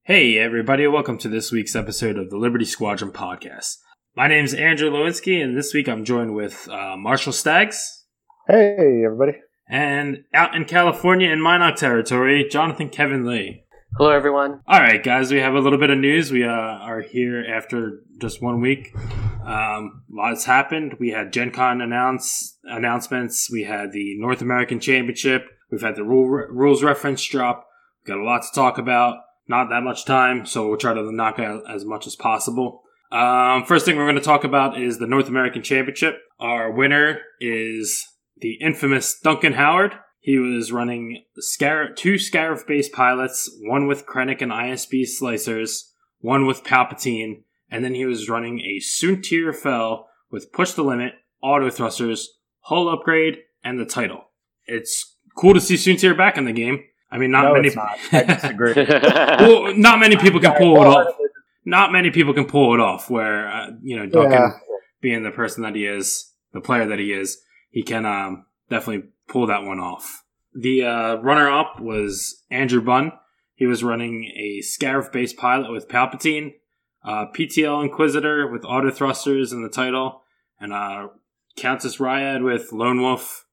Hey everybody, welcome to this week's episode of the Liberty Squadron podcast. My name is Andrew Lewinsky, and this week I'm joined with Marshall Staggs. Hey everybody. And out in California in Minot territory, Jonathan Kevin Lee. Hello everyone. Alright guys, we have a little bit of news. We are here after just 1 week. Lots happened. We had Gen Con announcements. We had the North American Championship. We've had the rules reference drop. We've got a lot to talk about. Not that much time, so we'll try to knock out as much as possible. First thing we're going to talk about is the North American Championship. Our winner is the infamous Duncan Howard. He was running two Scarif-based pilots, one with Krennic and ISB slicers, one with Palpatine, and then he was running a Soontir Fel with Push the Limit, auto thrusters, hull upgrade, and the title. It's cool to see Soontir back in the game. I mean, not many. It's not. I disagree. Well, not many people can pull it off. Not many people can pull it off. Where Duncan, being the person that he is, the player that he is, he can definitely pull that one off. The runner-up was Andrew Bunn. He was running a Scarif-based pilot with Palpatine, PTL Inquisitor with auto thrusters in the title, and Countess Ryad with Lone Wolf,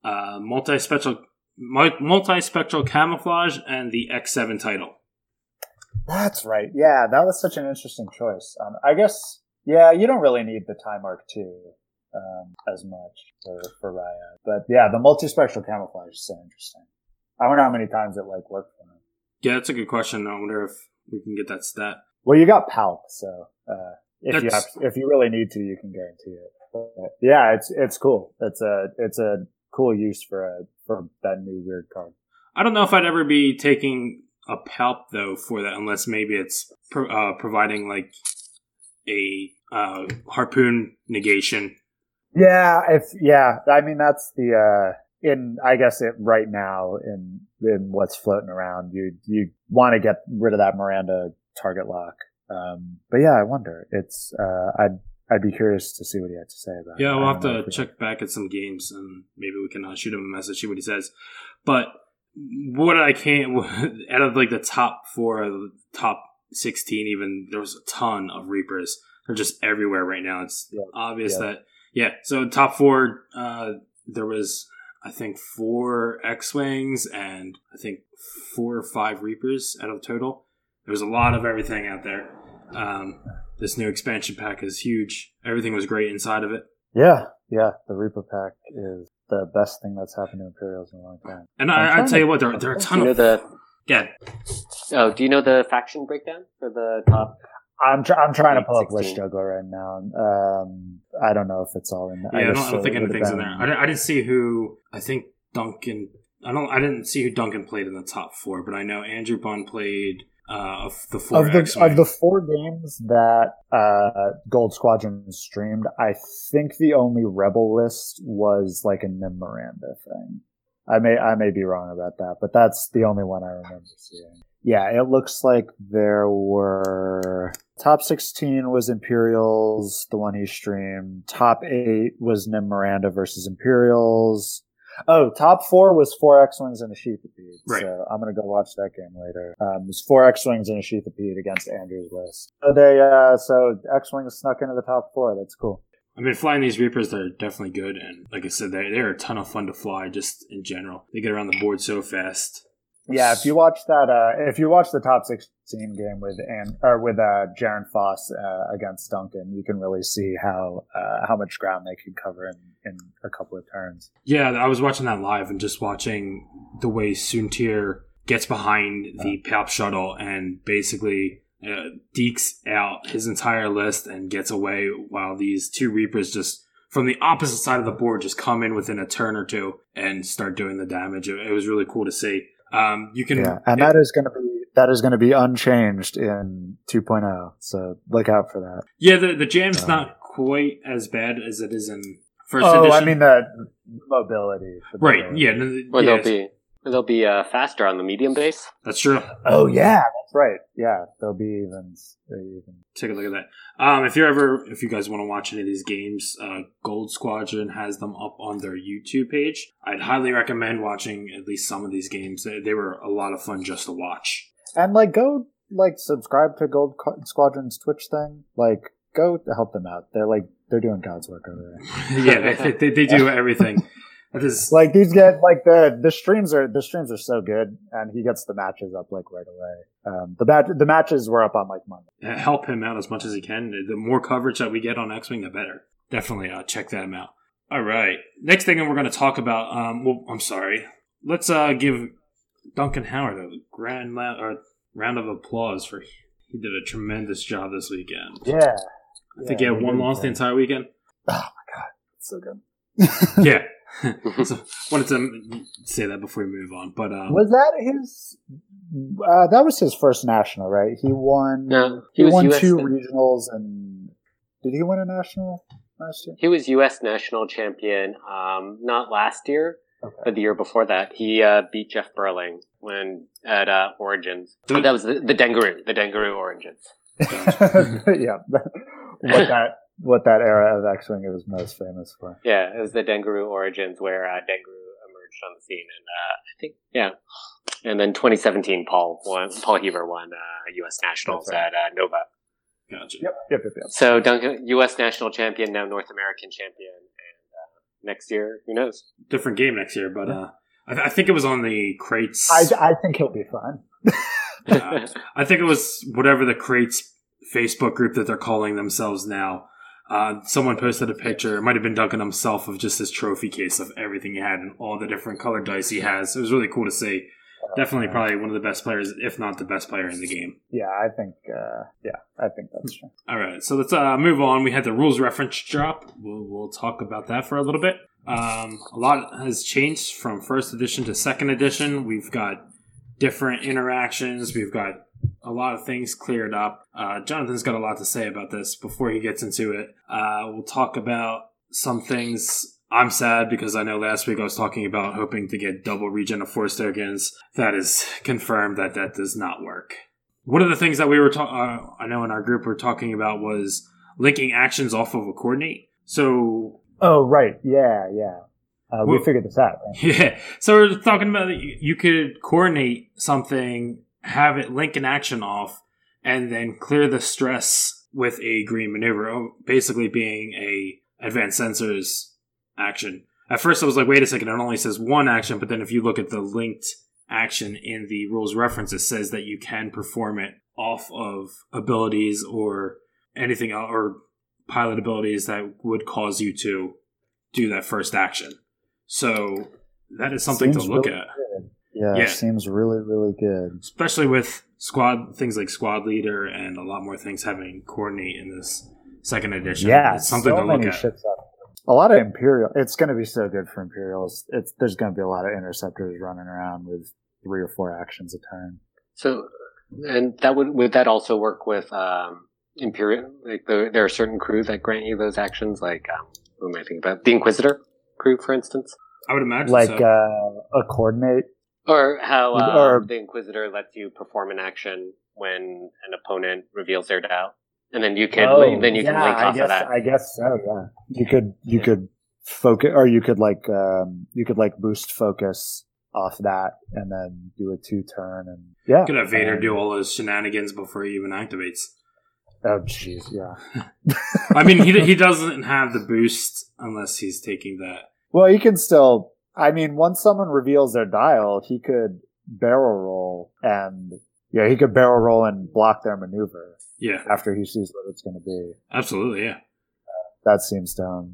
multi-spectral camouflage, and the X7 title. That's right. Yeah, that was such an interesting choice. I guess, you don't really need the Time Arc 2 as much for Ryad. But yeah, the multi-spectral camouflage is so interesting. I wonder how many times it worked for him. Yeah, that's a good question. I wonder if we can get that stat. Well, you got Palp, so if you really need to, you can guarantee it. But yeah, it's cool. It's a cool use for that new weird card. I don't know if I'd ever be taking a Palp though for that, unless maybe it's providing a harpoon negation. Yeah, I mean that's the I guess right now in what's floating around, you want to get rid of that Miranda target lock. But yeah, I wonder. It's I'd be curious to see what he had to say about it. Yeah, we'll have to check back at some games and maybe we can shoot him a message, see what he says. But what I can't, out of the top 4, top 16 even, there was a ton of Reapers. They're just everywhere right now. It's obvious that, so top 4, there was, I think, 4 X-Wings and I think 4 or 5 Reapers out of total. There was a lot of everything out there. This new expansion pack is huge. Everything was great inside of it. Yeah. The Reaper pack is the best thing that's happened to Imperials in a long time. And I tell you what, there are a ton of... Oh, do you know the faction breakdown for the top? I'm trying to pull up Wish Juggler right now. I don't know if it's all in there. Yeah, I don't think anything's in there. I didn't see who... I think Duncan... I didn't see who Duncan played in the top 4, but I know Andrew Bunn played... of the 4 of the 4 games that Gold Squadron streamed, I think the only Rebel list was a Nim Miranda thing. I may be wrong about that, but that's the only one I remember seeing. Yeah, it looks like there were top 16 was Imperials, the one he streamed. Top 8 was Nim Miranda versus Imperials. Oh, top 4 was 4 X-Wings and a Sheathipede. Right. So I'm going to go watch that game later. It was 4 X-Wings and a Sheathipede against Andrew's list. So X-Wings snuck into the top 4. That's cool. I mean, flying these Reapers, they're definitely good. And like I said, they're a ton of fun to fly just in general. They get around the board so fast. Yeah, if you watch the top 16 game with Jaren Foss against Duncan, you can really see how much ground they can cover in a couple of turns. Yeah, I was watching that live and just watching the way Soontir gets behind the Palp shuttle and basically dekes out his entire list and gets away while these 2 Reapers just from the opposite side of the board just come in within a turn or 2 and start doing the damage. It was really cool to see. That is going to be unchanged in 2.0. So look out for that. Yeah, the jam's not quite as bad as it is in first edition. I mean the mobility. Right. Yeah. They'll be faster on the medium base. That's true. Oh yeah, that's right. Yeah, they'll be even. Take a look at that. If you guys want to watch any of these games, Gold Squadron has them up on their YouTube page. I'd highly recommend watching at least some of these games. They were a lot of fun just to watch. And go like subscribe to Squadron's Twitch thing, like go help them out. They're doing God's work over there. Yeah, they do everything. Like these get like the streams are so good, and he gets the matches up like right away. The matches were up on like Monday. Help him out as much as he can. The more coverage that we get on X-Wing, the better. Definitely check them out. All right, next thing we're going to talk about. Well, I'm sorry. Let's give Duncan Howard a round of applause for he did a tremendous job this weekend. Yeah, I think he had one loss the entire weekend. Oh my god, it's so good. Yeah. So wanted to say that before we move on, but was that his? That was his first national, right? He won. No, he won US 2 regionals, and did he win a national last year? He was U.S. national champion, not last year, but the year before that. He beat Jeff Burling at Origins. That was the Dengaroo Origins. Yeah, what that era of X-Wing was most famous for. Yeah, it was the Dengaroo Origins where Dengaroo emerged on the scene, and I think and then 2017 Paul Heaver won U.S. Nationals at Nova. Gotcha. Yep. So Duncan, U.S. national champion, now North American champion, and next year, who knows? Different game next year, but I think it was on the crates. I think he'll be fine. I think it was whatever the crates Facebook group that they're calling themselves now. Someone posted a picture, it might have been Duncan himself, of just his trophy case of everything he had and all the different colored dice he has. It was really cool to see. Definitely probably one of the best players, if not the best player in the game. Yeah, I think that's true. All right, so let's move on. We had the rules reference drop. We'll talk about that for a little bit. A lot has changed from first edition to second edition. We've got different interactions. We've got a lot of things cleared up. Jonathan's got a lot to say about this before he gets into it. We'll talk about some things. I'm sad because I know last week I was talking about hoping to get double regen of Force tokens. That is confirmed that does not work. One of the things that we were I know in our group we're talking about was linking actions off of a coordinate. So. Oh, right. Yeah. We figured this out. Right? Yeah. So we're talking about you could coordinate something, have it link an action off, and then clear the stress with a green maneuver, basically being a advanced sensors action. At first I was like, wait a second, it only says one action, but then if you look at the linked action in the rules reference, it says that you can perform it off of abilities or anything else, or pilot abilities that would cause you to do that first action. So that is something to look at. Good. Yeah, it seems really, really good. Especially with things like squad leader and a lot more things having coordinate in this second edition. Yeah, it's something to look at. A lot of Imperial. It's going to be so good for Imperials. There's going to be a lot of interceptors running around with 3 or 4 actions a turn. So, and that would that also work with Imperial? Like there are certain crew that grant you those actions. Like who am I thinking about? The Inquisitor crew, for instance. I would imagine like so. A coordinate, or how the Inquisitor lets you perform an action when an opponent reveals their dial. And then you can can link off of that. I guess so. Yeah, you could focus, or you could boost focus off that, and then do a 2-turn, and you could have Vader do all those shenanigans before he even activates. Oh, jeez, yeah. I mean, he doesn't have the boost unless he's taking that. Well, he can still. I mean, once someone reveals their dial, he could barrel roll and block their maneuver. Yeah. After he sees what it's going to be. Absolutely, yeah. That seems dumb.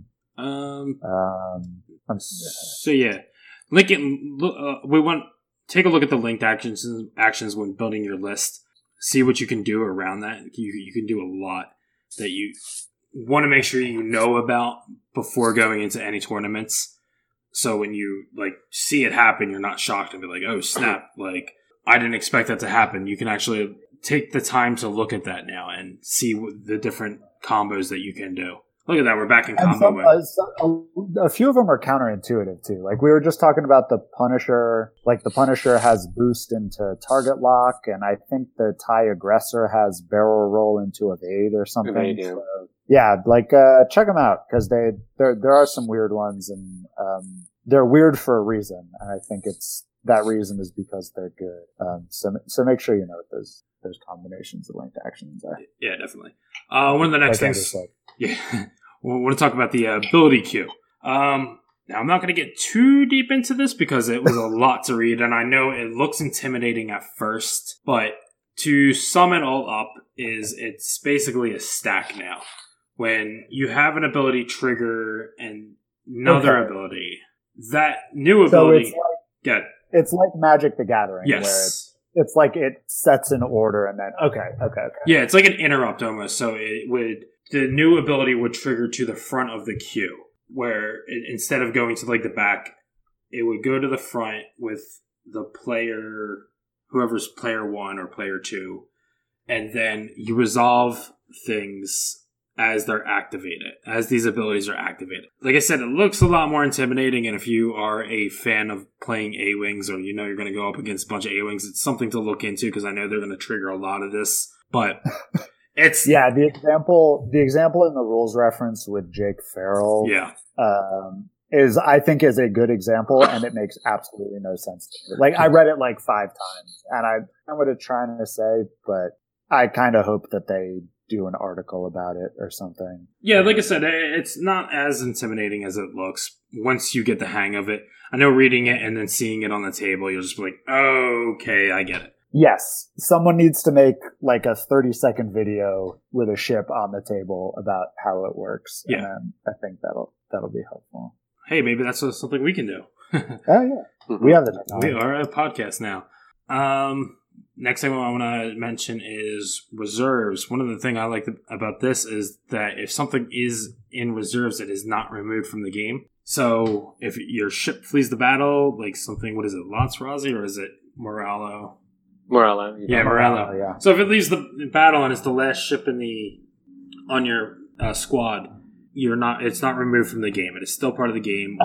So yeah, we want take a look at the linked actions when building your list. See what you can do around that. You can do a lot that you want to make sure you know about before going into any tournaments. So when you see it happen, you're not shocked and be like, "Oh snap!" I didn't expect that to happen. You can actually take the time to look at that now and see the different combos that you can do. Look at that, we're back in combo mode. A few of them are counterintuitive too. Like we were just talking about the Punisher. Like the Punisher has boost into target lock, and I think the TIE Aggressor has barrel roll into evade or something. Evade, yeah. So, yeah, check them out because there are some weird ones, and they're weird for a reason. And I think it's that reason is because they're good. So make sure you know what those combinations of linked actions are. Yeah, definitely. One of the next Like things, yeah, we want to talk about the ability queue. Now, I'm not going to get too deep into this because it was a lot to read, and I know it looks intimidating at first, but to sum it all up, it's basically a stack now. When you have an ability trigger and another ability, that new ability... So it's like Magic the Gathering, yes. Where it's like it sets an order and then... Okay. Yeah, it's like an interrupt almost, so the new ability would trigger to the front of the queue. Where instead of going to like the back, it would go to the front with the player, whoever's player 1 or player 2, and then you resolve things as they're activated, as these abilities are activated. Like I said, it looks a lot more intimidating, and if you are a fan of playing A-Wings or you know you're going to go up against a bunch of A-Wings, it's something to look into because I know they're going to trigger a lot of this, but... It's the example in the rules reference with Jake Farrell, is a good example, and it makes absolutely no sense to me. Like I read it like 5 times, and I know what it's trying to say, but I kind of hope that they do an article about it or something. Yeah, like I said, it's not as intimidating as it looks once you get the hang of it. I know reading it and then seeing it on the table, you'll just be like, oh, okay, I get it. Yes, someone needs to make like a 30-second video with a ship on the table about how it works. Yeah. And I think that'll be helpful. Hey, maybe that's something we can do. Oh, yeah. We have the technology. We are a podcast now. Next thing I want to mention is reserves. One of the things I like about this is that if something is in reserves, it is not removed from the game. So if your ship flees the battle, like something, what is it, Lance Rossi or is it Morello? Morello. Yeah, Morello. Yeah. So if it leaves the battle and it's the last ship on your squad, it's not removed from the game. It is still part of the game.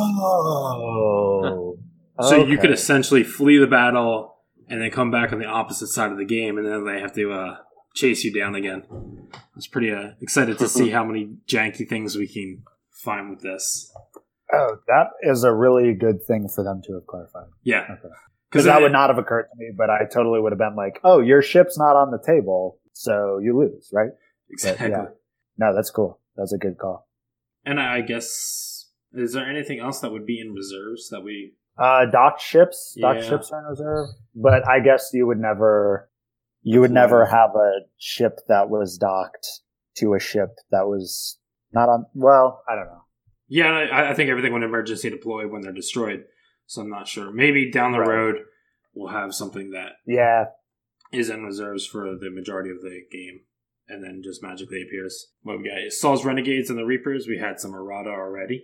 Oh. So you could essentially flee the battle and then come back on the opposite side of the game, and then they have to chase you down again. I was pretty excited to see how many janky things we can find with this. Oh, that is a really good thing for them to have clarified. Yeah. Okay. Because that would not have occurred to me, but I totally would have been like, oh, your ship's not on the table, so you lose, right? Exactly. But, yeah. No, that's cool. That's a good call. And I guess, is there anything else that would be in reserves that we... docked ships. Docked ships are in reserve. But I guess you would never have a ship that was docked to a ship that was not on... Well, I don't know. Yeah, I think everything would emergency deploy when they're destroyed. So I'm not sure. Maybe down the road we'll have something that is in reserves for the majority of the game, and then just magically appears. What we got? Saul's Renegades and the Reapers. We had some errata already.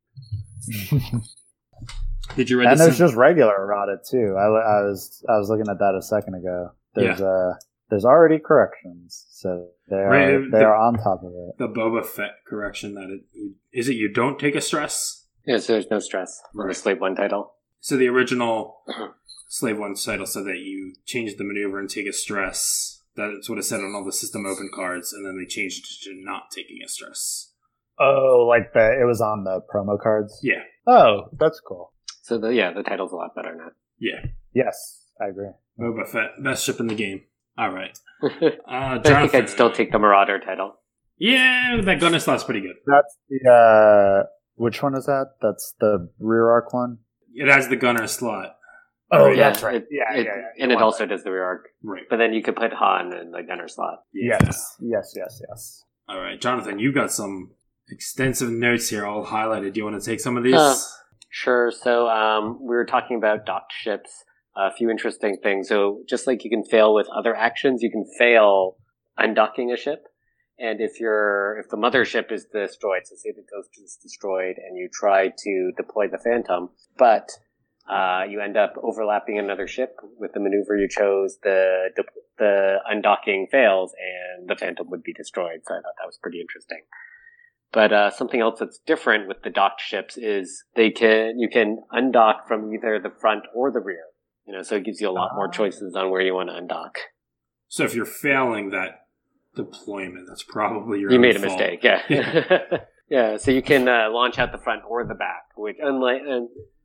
Did you read? And there's just regular errata too. I was looking at that a second ago. There's already corrections, so they're on top of it. The Boba Fett correction that you don't take a stress. Yes, there's no stress on the Slave 1 title. So the original Slave 1 title said that you change the maneuver and take a stress. That's what it said on all the system open cards, and then they changed it to not taking a stress. Oh, like it was on the promo cards? Yeah. Oh, that's cool. So the title's a lot better now. Yeah. Yes, I agree. Boba Fett, best ship in the game. All right. I think I'd still take the Marauder title. Yeah, that gunner slot's pretty good. That's the... Which one is that? That's the rear arc one? It has the gunner slot. Oh, yeah, that's right. And it also does the rear arc. Right. But then you could put Han in the gunner slot. Yeah. Yes. All right, Jonathan, you've got some extensive notes here all highlighted. Do you want to take some of these? Sure. So we were talking about docked ships. A few interesting things. So just like you can fail with other actions, you can fail undocking a ship. And if the mothership is destroyed, so say the Ghost is destroyed and you try to deploy the Phantom, but you end up overlapping another ship with the maneuver you chose, the undocking fails and the Phantom would be destroyed. So I thought that was pretty interesting. But something else that's different with the docked ships is you can undock from either the front or the rear. So it gives you a lot more choices on where you want to undock. So if you're failing that deployment, that's probably your You own made a fault. mistake, yeah. Yeah, so you can launch out the front or the back, which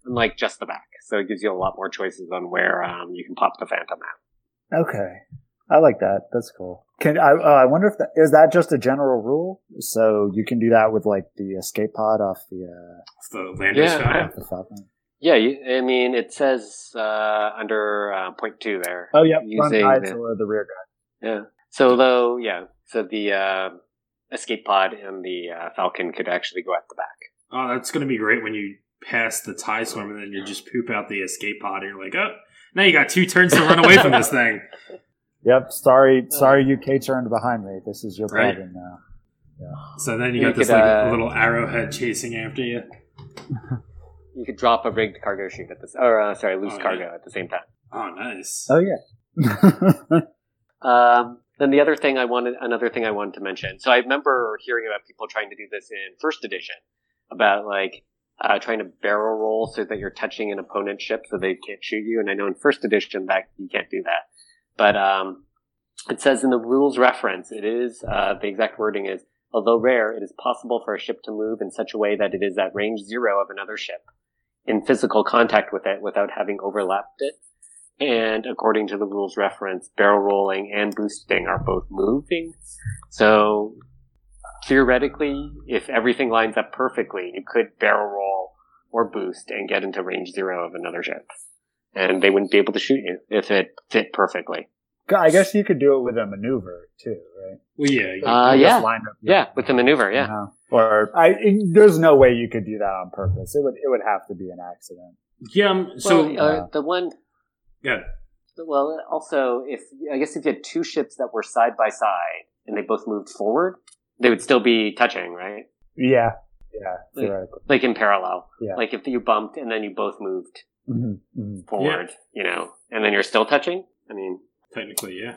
unlike just the back. So it gives you a lot more choices on where you can pop the Phantom out. Okay. I like that. That's cool. I wonder if is that just a general rule? So you can do that with like the escape pod off the Lander's off the Falcon. Yeah, I mean it says under point 2 there. Oh yeah, front using guides or the rear guide. Yeah. So the escape pod and the Falcon could actually go at the back. Oh, that's going to be great when you pass the TIE Swarm and then you just poop out the escape pod and you're like, oh, now you got 2 turns to run away from this thing. Yep. Sorry, you K-turned behind me. This is your problem now. Yeah. So then you got this like little arrowhead chasing after you. You could drop a rigged cargo chute at this, loose cargo at the same time. Oh, nice. Oh yeah. Then another thing I wanted to mention. So I remember hearing about people trying to do this in first edition, about like trying to barrel roll so that you're touching an opponent's ship so they can't shoot you. And I know in first edition that you can't do that. But it says in the rules reference, it is the exact wording is, although rare, it is possible for a ship to move in such a way that it is at range 0 of another ship in physical contact with it without having overlapped it. And according to the rules reference, barrel rolling and boosting are both moving. So theoretically, if everything lines up perfectly, you could barrel roll or boost and get into range 0 of another ship. And they wouldn't be able to shoot you if it fit perfectly. I guess you could do it with a maneuver too, right? Well, yeah. With the maneuver, yeah. Or there's no way you could do that on purpose. It would have to be an accident. Yeah. The one. Yeah. Well, also, if you had 2 ships that were side by side and they both moved forward, they would still be touching, right? Yeah. Theoretically. Like in parallel. Yeah. Like if you bumped and then you both moved forward, and then you're still touching. I mean, technically, yeah.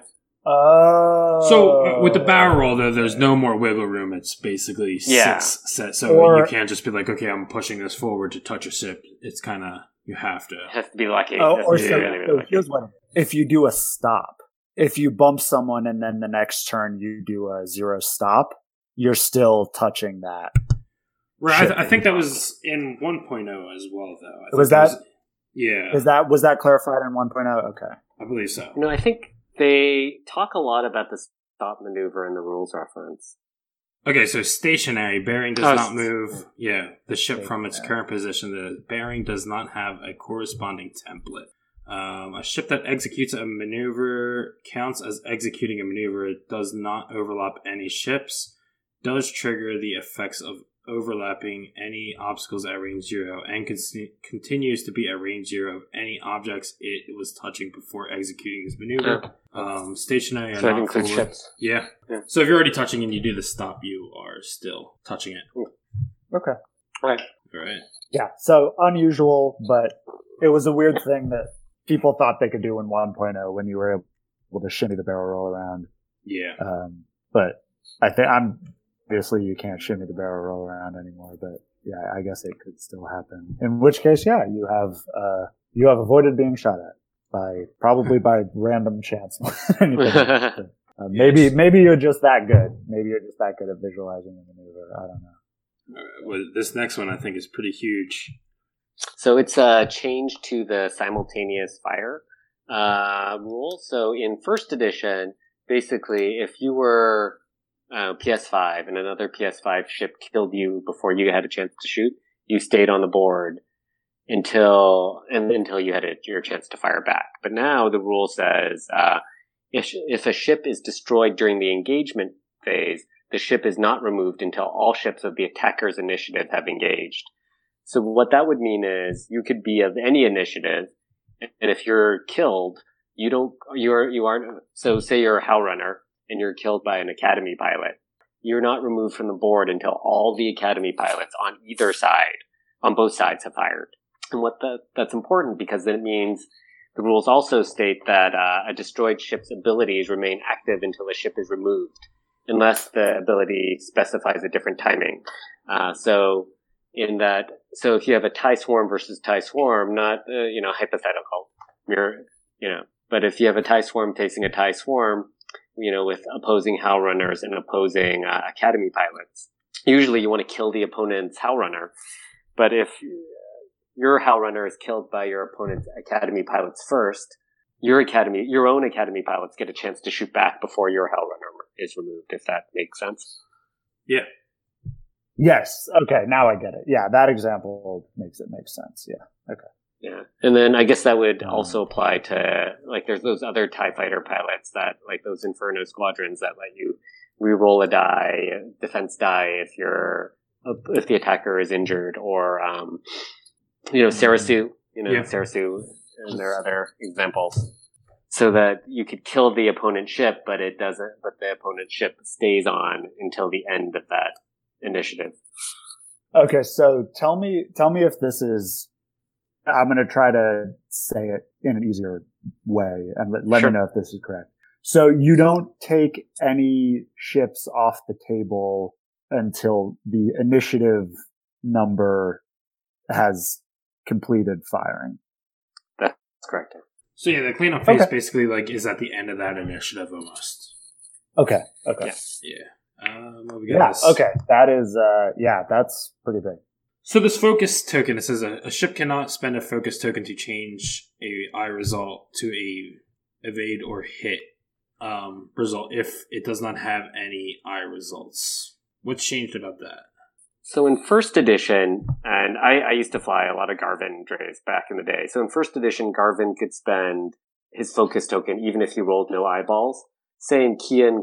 Oh. So with the barrel roll, though, there's no more wiggle room. It's basically 6 set. So you can't just be like, okay, I'm pushing this forward to touch a ship. It's kind of, you have to. It has to be lucky. Here's what if you do a stop. If you bump someone and then the next turn you do a 0 stop, you're still touching that. Right. I think that was in 1.0 as well, though. Was that? Yeah. Was that clarified in 1.0? Okay. I believe so. No, I think they talk a lot about the stop maneuver in the rules reference. Okay, so stationary, bearing does not move. Yeah, the ship from its current position. The bearing does not have a corresponding template. A ship that executes a maneuver counts as executing a maneuver. It does not overlap any ships. Does trigger the effects of overlapping any obstacles at range 0 and continues to be at range 0 of any objects it was touching before executing this maneuver. Stationary and not forward. Ships. Yeah. So if you're already touching and you do the stop, you are still touching it. Okay. Right. Yeah. So unusual, but it was a weird thing that people thought they could do in 1.0 when you were able to shimmy the barrel roll around. Yeah. But obviously you can't shimmy the barrel roll around anymore, but yeah, I guess it could still happen. In which case, yeah, you have avoided being shot at probably by random chance. Maybe you're just that good. Maybe you're just that good at visualizing the maneuver. I don't know. Well, this next one I think is pretty huge. So it's a change to the simultaneous fire rule. So in first edition, basically, if you were PS5 and another PS5 ship killed you before you had a chance to shoot, you stayed on the board until you had your chance to fire back. But now the rule says if a ship is destroyed during the engagement phase, the ship is not removed until all ships of the attacker's initiative have engaged. So what that would mean is you could be of any initiative, and if you're killed, you aren't. So say you're a Hell Runner and you're killed by an Academy pilot, you're not removed from the board until all the Academy pilots on either side, on both sides, have fired. And that's important because then it means the rules also state that a destroyed ship's abilities remain active until a ship is removed, unless the ability specifies a different timing. So if you have a TIE Swarm versus TIE Swarm, not hypothetical, but if you have a TIE Swarm facing a TIE Swarm, with opposing Hell Runners and opposing Academy pilots, usually you want to kill the opponent's Hell Runner. But if your Hell Runner is killed by your opponent's Academy pilots first, your own Academy pilots get a chance to shoot back before your Hell Runner is removed, if that makes sense. Yeah. Yes. Okay. Now I get it. Yeah. That example makes sense. Yeah. Okay. Yeah. And then I guess that would also apply to, like, there's those other TIE fighter pilots that, like, those Inferno squadrons that let you re-roll a defense die if the attacker is injured, or, Sarasu, Sarasu, and there are other examples. So that you could kill the opponent ship, but the opponent ship stays on until the end of that initiative. Okay, so tell me if this is, I'm going to try to say it in an easier way, and let me know if this is correct. So you don't take any ships off the table until the initiative number has completed firing. That's correct. So yeah, the cleanup phase basically like is at the end of that initiative almost. Okay. Yeah. What we got okay. That is, that's pretty big. So this focus token, it says a ship cannot spend a focus token to change a I result to a evade or hit result if it does not have any I results. What's changed about that? So in first edition, and I used to fly a lot of Garvin drays back in the day. So in first edition, Garvin could spend his focus token even if he rolled no eyeballs. Saying Kian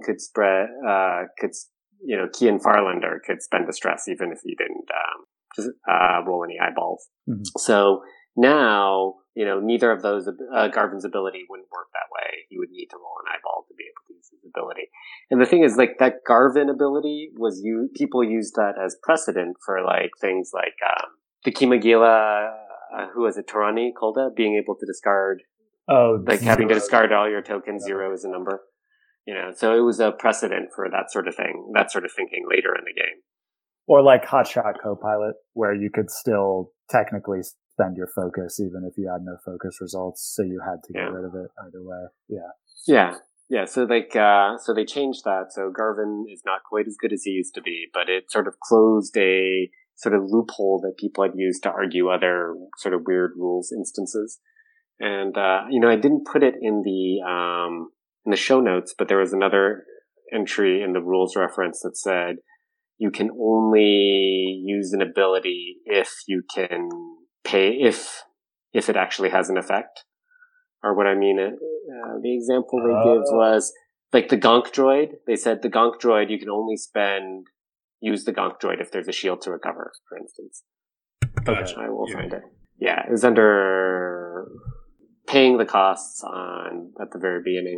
Kian Farlander could spend a stress even if he didn't roll any eyeballs. Mm-hmm. So now, neither of those, Garvin's ability wouldn't work that way. He would need to roll an eyeball to be able to use his ability. And the thing is, like, that Garvin ability people used that as precedent for, like, things like, the Kimagila, who was it, Tarani Kolda, being able to discard, having to discard all your tokens, 0 is a number. So it was a precedent for that sort of thing, that sort of thinking later in the game. Or like Hotshot Copilot, where you could still technically spend your focus even if you had no focus results, so you had to get rid of it either way. Yeah. So so they changed that. So Garvin is not quite as good as he used to be, but it sort of closed a sort of loophole that people had used to argue other sort of weird rules instances. And I didn't put it in the show notes, but there was another entry in the rules reference that said you can only use an ability if you can pay, if it actually has an effect. Or what I mean, the example they give was like the Gonk droid. They said the Gonk droid, you can only use the Gonk droid if there's a shield to recover, for instance. Which I will find it. Yeah, it was under paying the costs at the very beginning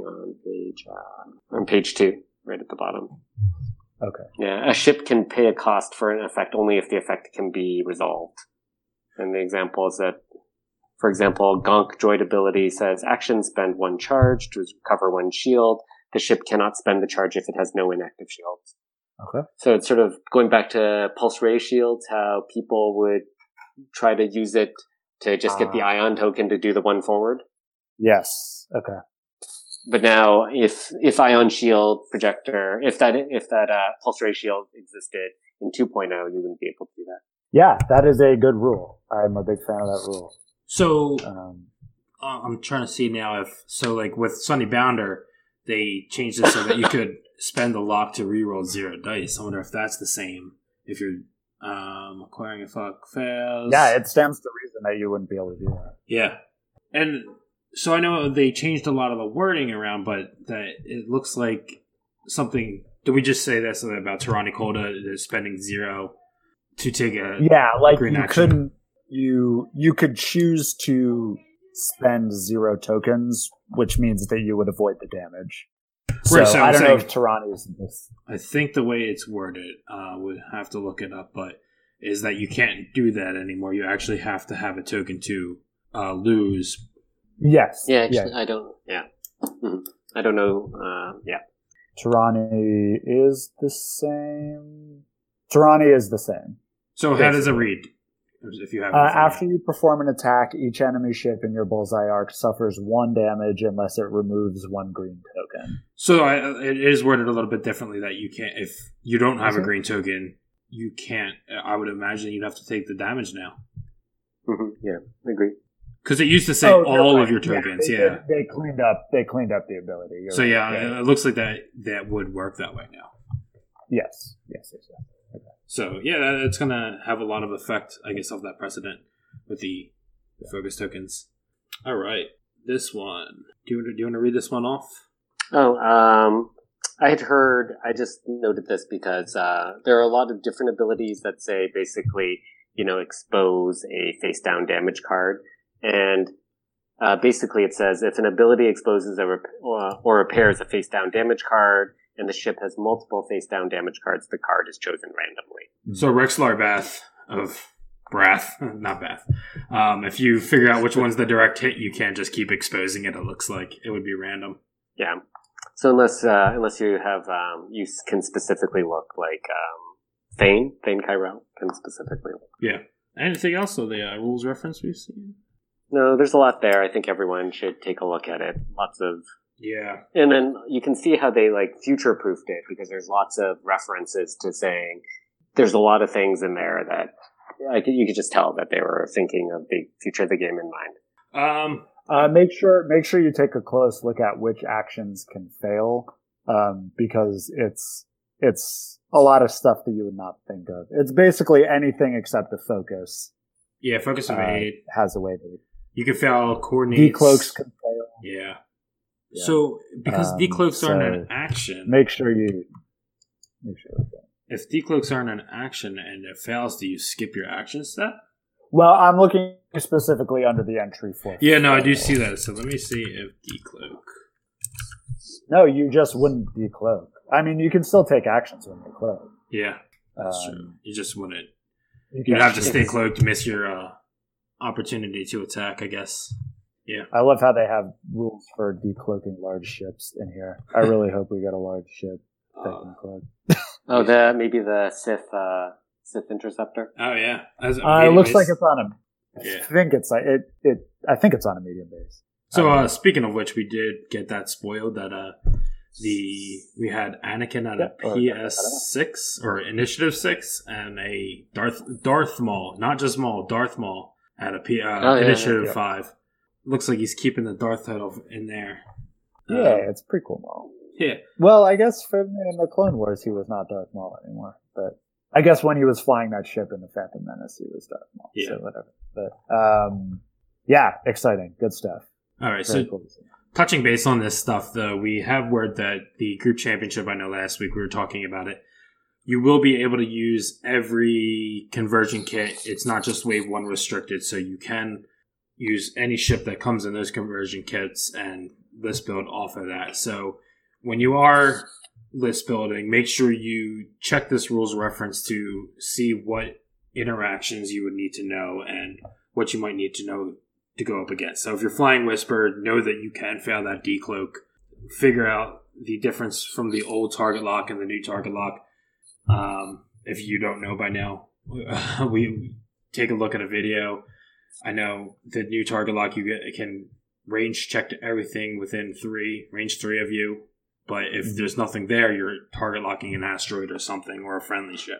on page 2, right at the bottom. Okay. Yeah, a ship can pay a cost for an effect only if the effect can be resolved. And the example is that, for example, Gonk droid ability says action spend 1 charge to recover 1 shield. The ship cannot spend the charge if it has no inactive shields. Okay. So it's sort of going back to pulse ray shields, how people would try to use it to just get the ion token to do the 1 forward. Yes. Okay. But now, if ion shield projector, if that pulse ray shield existed in 2.0, you wouldn't be able to do that. Yeah, that is a good rule. I'm a big fan of that rule. So I'm trying to see now like with Sunny Bounder, they changed it so that you could spend the lock to reroll 0 dice. I wonder if that's the same. If you're acquiring a fuck fails. Yeah, it stands to reason that you wouldn't be able to do that. Yeah, and so I know they changed a lot of the wording around, but that it looks like something. Did we just say that something about Tarani Kolda is spending 0 to take a green action? You could choose to spend 0 tokens, which means that you would avoid the damage. Right, so I don't know if Tarani is this. I think the way it's worded, we'll have to look it up, but is that you can't do that anymore. You actually have to have a token to lose. Yes. Yeah, actually, I don't. Yeah. Mm-hmm. I don't know. Yeah. Tarani is the same. Tarani is the same. So basically. How does it read? If you have after you perform an attack, each enemy ship in your bullseye arc suffers 1 damage unless it removes 1 green token. So it is worded a little bit differently that you can't, if you don't have a green token, you can't. I would imagine you'd have to take the damage now. Yeah, I agree. Because it used to say all of your tokens. Yeah, they cleaned up the ability. So it looks like that would work that way now. Yes. Okay. So yeah, it's gonna have a lot of effect, I guess, of that precedent with the focus tokens. All right, this one. Do you want to read this one off? I had heard. I just noted this because there are a lot of different abilities that say basically, expose a face down damage card, and basically it says if an ability exposes or repairs a face down damage card, and the ship has multiple face down damage cards, the card is chosen randomly. So Rexlar not Bath. If you figure out which one's the direct hit, you can't just keep exposing it. It looks like it would be random. Yeah. So unless you have you can specifically look like Thane Kyrell can specifically look. Yeah. Anything else of the rules reference we've seen? No, there's a lot there. I think everyone should take a look at it. Lots of. Yeah. And then you can see how they future-proofed it because there's lots of references to saying there's a lot of things in there that you could just tell that they were thinking of the future of the game in mind. Make sure you take a close look at which actions can fail, because it's a lot of stuff that you would not think of. It's basically anything except a focus. Yeah, focus of 8 has a way to. You can fail coordinates. Decloaks can fail. Yeah. So, because decloaks aren't an action... Make sure you... If decloaks aren't an action and it fails, do you skip your action step? Well, I'm looking specifically under the entry for... Yeah, no, I do see that. So let me see if decloak... No, you just wouldn't decloak. I mean, you can still take actions when you cloak. Yeah, that's true. You just wouldn't... You'd have to stay cloaked to miss your opportunity to attack, I guess. Yeah. I love how they have rules for decloaking large ships in here. I really hope we get a large ship that can cloak. Maybe the Sith Interceptor. Oh yeah, it looks like it's on a. Yeah. I think it's I think it's on a medium base. So speaking of which, we did get that spoiled. That we had Anakin at a PS6 or Initiative 6, and a Darth Maul, not just Maul, Darth Maul at a Initiative 5. Looks like he's keeping the Darth title in there. Yeah, it's pretty cool Maul. Yeah. Well, I guess in the Clone Wars he was not Darth Maul anymore, but I guess when he was flying that ship in the Phantom Menace he was Darth Maul. Yeah. So whatever. But yeah, exciting, good stuff. All right, Very so cool. Touching base on this stuff, though, we have word that the group championship, I know last week we were talking about it, you will be able to use every conversion kit. It's not just Wave 1 restricted, so you can use any ship that comes in those conversion kits and list build off of that. So when you are list building, make sure you check this rules reference to see what interactions you would need to know and what you might need to know to go up against. So if you're flying Whisper, know that you can fail that decloak. Figure out the difference from the old target lock and the new target lock. If you don't know by now, we take a look at a video. I know the new target lock can range check to everything within range 3 of you. But if there's nothing there, you're target locking an asteroid or something or a friendly ship.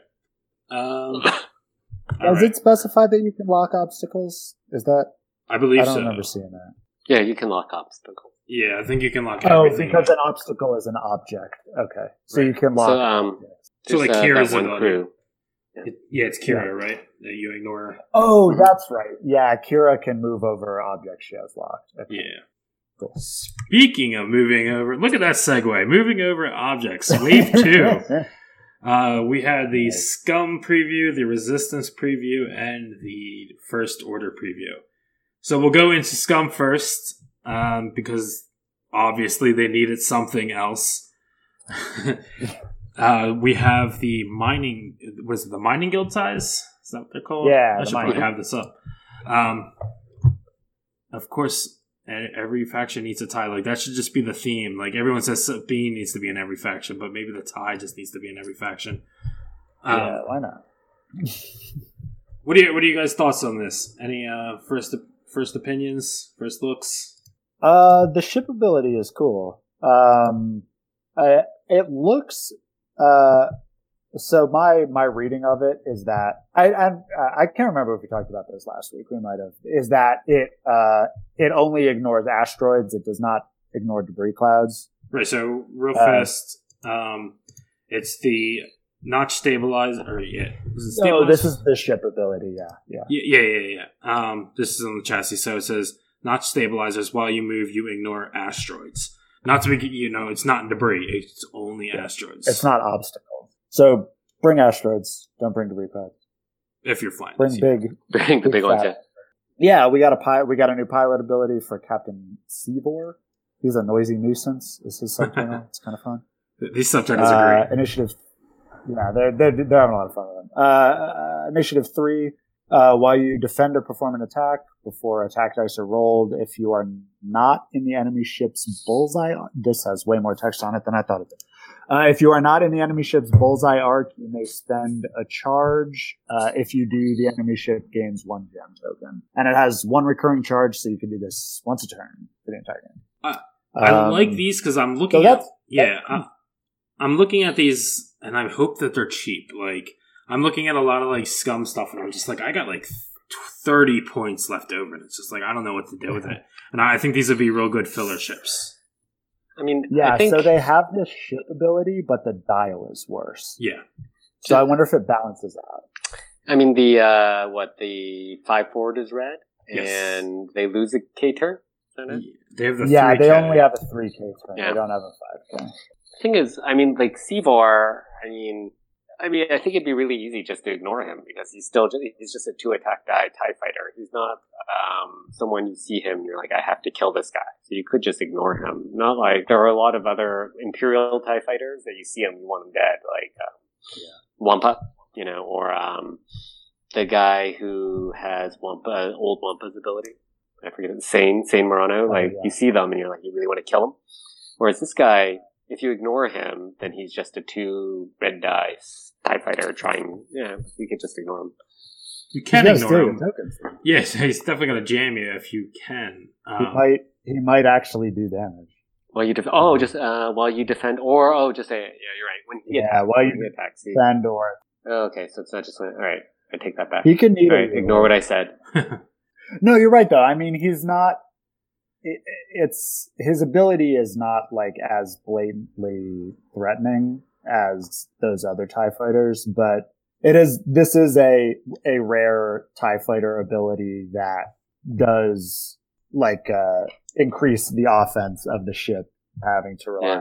Does it specify that you can lock obstacles? Is that? I believe so. I don't remember seeing that. Yeah, you can lock obstacles. Yeah, I think you can lock everything. Oh, because an obstacle is an object. Okay. So you can lock... So like Kira's one crew. It's Kira, right? That you ignore. Oh, that's right. Yeah, Kira can move over objects she has locked. Okay. Yeah. Cool. Speaking of moving over, look at that segue. Moving over objects. Wave 2. We had the Scum preview, the Resistance preview, and the First Order preview. So we'll go into Scum first, because obviously they needed something else. We have the mining... What is it? The Mining Guild ties? Is that what they're called? Yeah. I should probably have this up. Of course, every faction needs a tie. Like, that should just be the theme. Like, everyone says Sabine needs to be in every faction, but maybe the tie just needs to be in every faction. Yeah, why not? What are you guys' thoughts on this? Any first opinions, first looks? The ship ability is cool. It looks So my reading of it is that I can't remember if we talked about this last week. We might have. Is that it only ignores asteroids. It does not ignore debris clouds. Right. So real fast, it's the notch stabilizer. Or yeah, this is the ship ability. Yeah. This is on the chassis. So it says notch stabilizers. While you move, you ignore asteroids. Not to make it, it's not debris. It's only asteroids. It's not obstacles. So bring asteroids. Don't bring debris clouds. If you're flying. Bring big ones. Yeah, we got a new pilot ability for Captain Seavor. He's a noisy nuisance. Is his subtitle? It's kind of fun. These subtitles are great. Initiative. Yeah, they're having a lot of fun with them. Initiative 3. While you defend or perform an attack before attack dice are rolled, if you are not in the enemy ship's bullseye, this has way more text on it than I thought it did. If you are not in the enemy ship's bullseye arc, you may spend a charge. If you do, the enemy ship gains 1 gem token. And it has 1 recurring charge, so you can do this once a turn for the entire game. I like these because I'm looking I'm looking at these, and I hope that they're cheap. Like, I'm looking at a lot of, like, scum stuff, and I'm just like, I got, like, 30 points left over, and it's just like, I don't know what to do with it. And I think these would be real good filler ships. I mean, yeah, so they have this ship ability, but the dial is worse. Yeah. So I wonder if it balances out. I mean, the 5 forward is red, and they lose a K turn. They have the 3K. They only have a 3K turn. Yeah. They don't have a 5K. The thing is, I mean, like Seavor, I think it'd be really easy just to ignore him because he's just a 2-attack TIE fighter. He's not someone you see him, you're like, I have to kill this guy. So you could just ignore him. Not like there are a lot of other Imperial TIE fighters that you see him, you want him dead, like Wampa, or the guy who has old Wampa's ability. I forget it. Sane Morano. You see them and you're like, you really want to kill him. Whereas this guy, if you ignore him, then he's just a 2 red dice TIE fighter trying. Yeah, you can just ignore him. You can ignore him. Yes, he's definitely going to jam you if you can. He might actually do damage. While you while you defend, or just say, yeah, you're right. When he attacks, while you defend or. Okay, so it's not just when. All right, I take that back. He can ignore what I said. No, you're right though. I mean, he's not. It's his ability is not like as blatantly threatening as those other TIE fighters, but this is a rare TIE fighter ability that does increase the offense of the ship, having to rely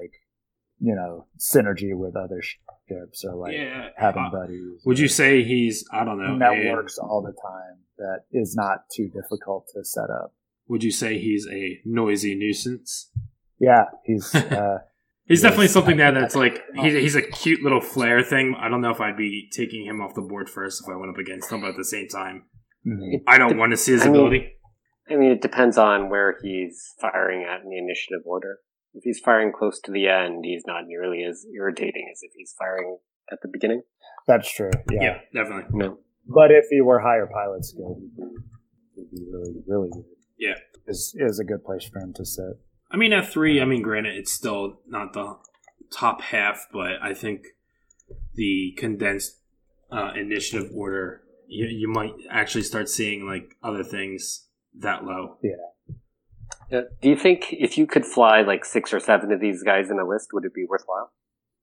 on synergy with other ships or having buddies. Would you say he's, I don't know, that works all the time, that is not too difficult to set up? Would you say he's a noisy nuisance? Yeah, he's he's definitely something that's like he's a cute little flare thing. I don't know if I'd be taking him off the board first if I went up against him, but at the same time, I don't want to see his ability. It depends on where he's firing at in the initiative order. If he's firing close to the end, he's not nearly as irritating as if he's firing at the beginning. That's true. Yeah, definitely. No. But if he were higher pilot skill, he'd be really, really good. Yeah. Is a good place for him to sit. I mean, at 3, granted, it's still not the top half, but I think the condensed initiative order, you might actually start seeing other things that low. Yeah. Do you think if you could fly 6 or 7 of these guys in a list, would it be worthwhile?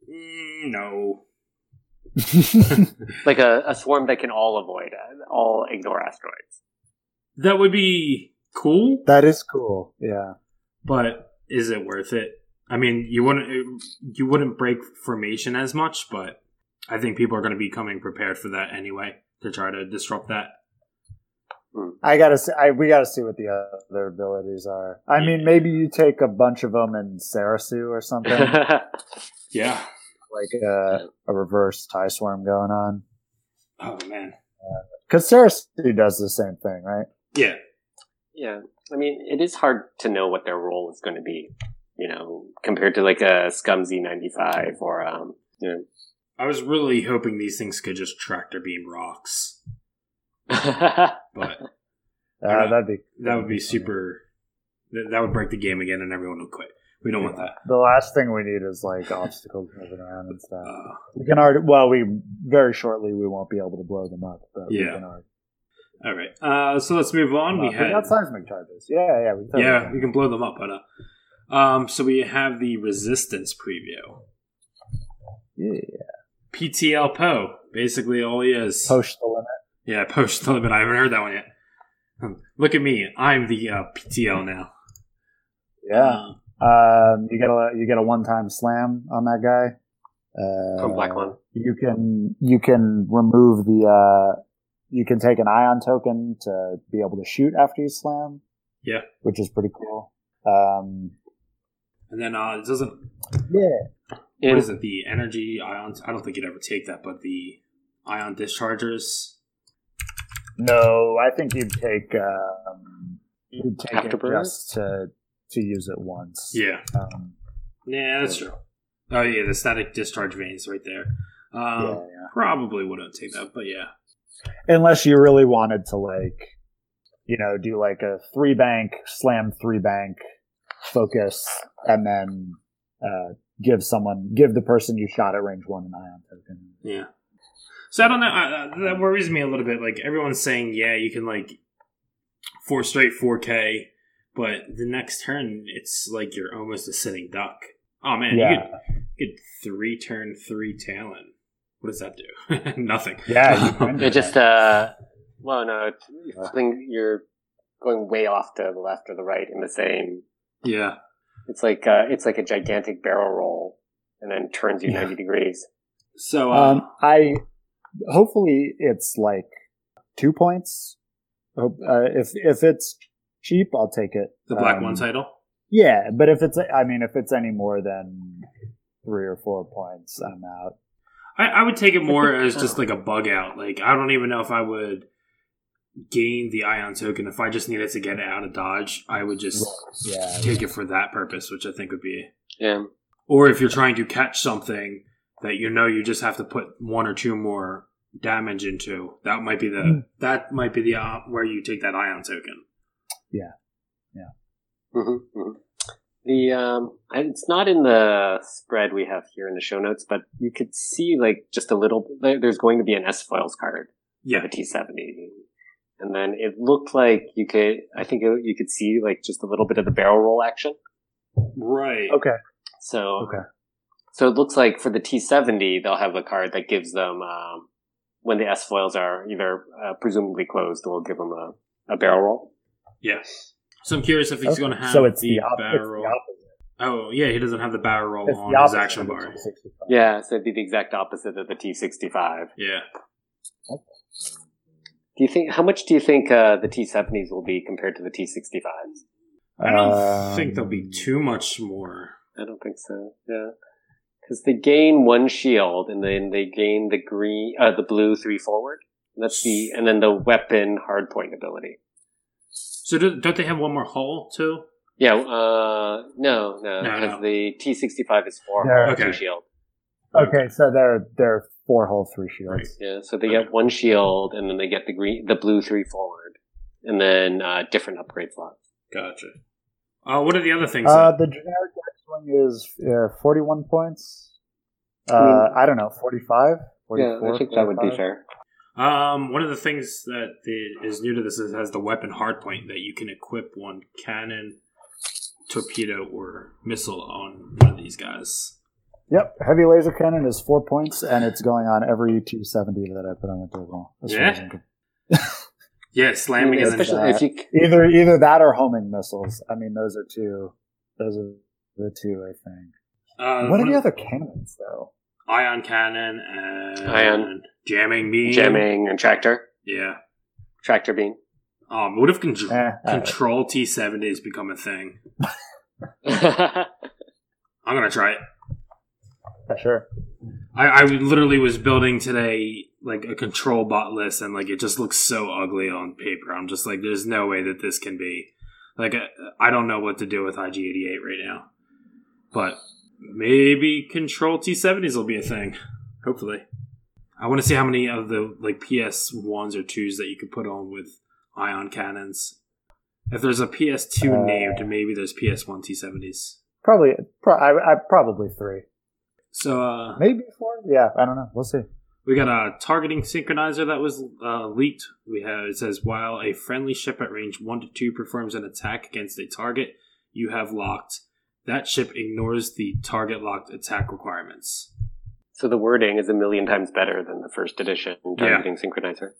No. Like a swarm that can all ignore asteroids. That would be cool. That is cool. Yeah. But is it worth it? I mean, you wouldn't break formation as much, but I think people are going to be coming prepared for that anyway to try to disrupt that. We gotta see what the other abilities are. I mean, maybe you take a bunch of them in Sarasu or something. Yeah. A reverse TIE swarm going on. Oh, man. Because Sarasu does the same thing, right? Yeah. Yeah. I mean, it is hard to know what their role is going to be, compared to a Scum Z95 or, I was really hoping these things could just tractor beam rocks. But that would be super. That would break the game again, and everyone would quit. We don't want that. The last thing we need is like obstacles moving around and stuff. We can already. Well, we very shortly we won't be able to blow them up, but we can already. All right. So let's move on. We got seismic charges. Yeah. We can blow them up, but so we have the Resistance preview. Yeah. PTL Poe. Basically, all he is. Push the limit. Yeah, push the limit. I haven't heard that one yet. Look at me. I'm the PTL now. Yeah. You get a one-time slam on that guy. From Black One. You can remove the. You can take an ion token to be able to shoot after you slam. Yeah, which is pretty cool. And then it doesn't. Yeah. What is it? The energy ions? I don't think you'd ever take that, but the ion dischargers. No, I think you'd take it Afterburner? just to use it once. Yeah. Yeah, that's true. Oh yeah, the static discharge veins right there. Probably wouldn't take that, but yeah. Unless you really wanted to do like a 3-bank, slam 3-bank, focus, and then give the person you shot at range 1 an ion token. Yeah. So I don't know. That worries me a little bit. Like everyone's saying, yeah, you can 4 straight 4K, but the next turn it's like you're almost a sitting duck. Oh man, you could 3 turn 3 Talon. What does that do? Nothing. Yeah, it just well, no, you're going way off to the left or the right in the same. Yeah, it's like a gigantic barrel roll, and then turns you 90 degrees. So hopefully it's 2 points. If it's cheap, I'll take it. The Black One title. Yeah, but if it's any more than 3 or 4 points, I'm out. I would take it more as just like a bug out. Like I don't even know if I would gain the ion token if I just needed to get it out of dodge. I would just take it for that purpose, which I think would be. Yeah. Or if you're trying to catch something that you just have to put 1 or 2 more damage into, that might be the where you take that ion token. Yeah. Mm-hmm, mm-hmm. It's not in the spread we have here in the show notes, but you could see just a little. There's going to be an S-Foils card. Yeah. The T70, and then it looked like you could see just a little bit of the barrel roll action. Right. Okay. So it looks like for the T70 they'll have a card that gives them when the S-Foils are either presumably closed, will give them a barrel roll. Yeah. So I'm curious if he's going to have the barrel roll. Oh, yeah, he doesn't have the barrel roll on his action bar. Yeah, so it'd be the exact opposite of the T65. Yeah. How much do you think the T70s will be compared to the T65s? I don't think there'll be too much more. I don't think so. Yeah. Because they gain 1 shield, and then they gain the blue 3 forward. And then the weapon hardpoint ability. So don't they have 1 more hull too? Yeah, no, because the T65 is 4 hull, 2 shield. Okay, so they're 4 hull, 3 shields. Right. Yeah, so they get 1 shield, and then they get the blue 3 forward, and then different upgrade slots. Gotcha. What are the other things? The generic X-Wing is 41 points. I don't know, 45? 44, yeah, I think that would be fair. One of the things that is new to this is has the weapon hardpoint that you can equip 1 cannon, torpedo, or missile on one of these guys. Yep, heavy laser cannon is 4 points, and it's going on every T70 that I put on the table. Yeah, slamming is either that or homing missiles. I mean, those are the two. I think. What are the other cannons though? Ion cannon and jamming beam. Jamming and tractor. Yeah. Tractor beam. What if control T70s become a thing? I'm going to try it. Sure. I literally was building today a control bot list, and it just looks so ugly on paper. I'm just there's no way that this can be. I don't know what to do with IG-88 right now. But maybe control T70s will be a thing. Hopefully. I want to see how many of the PS1s or 2s that you could put on with ion cannons. If there's a PS2 named, maybe there's PS1 T70s. Probably 3. So Maybe 4. Yeah, I don't know. We'll see. we got a targeting synchronizer that was leaked. It says while a friendly ship at range 1 to 2 performs an attack against a target you have locked, that ship ignores the target locked attack requirements. So the wording is a million times better than the first edition targeting synchronizer.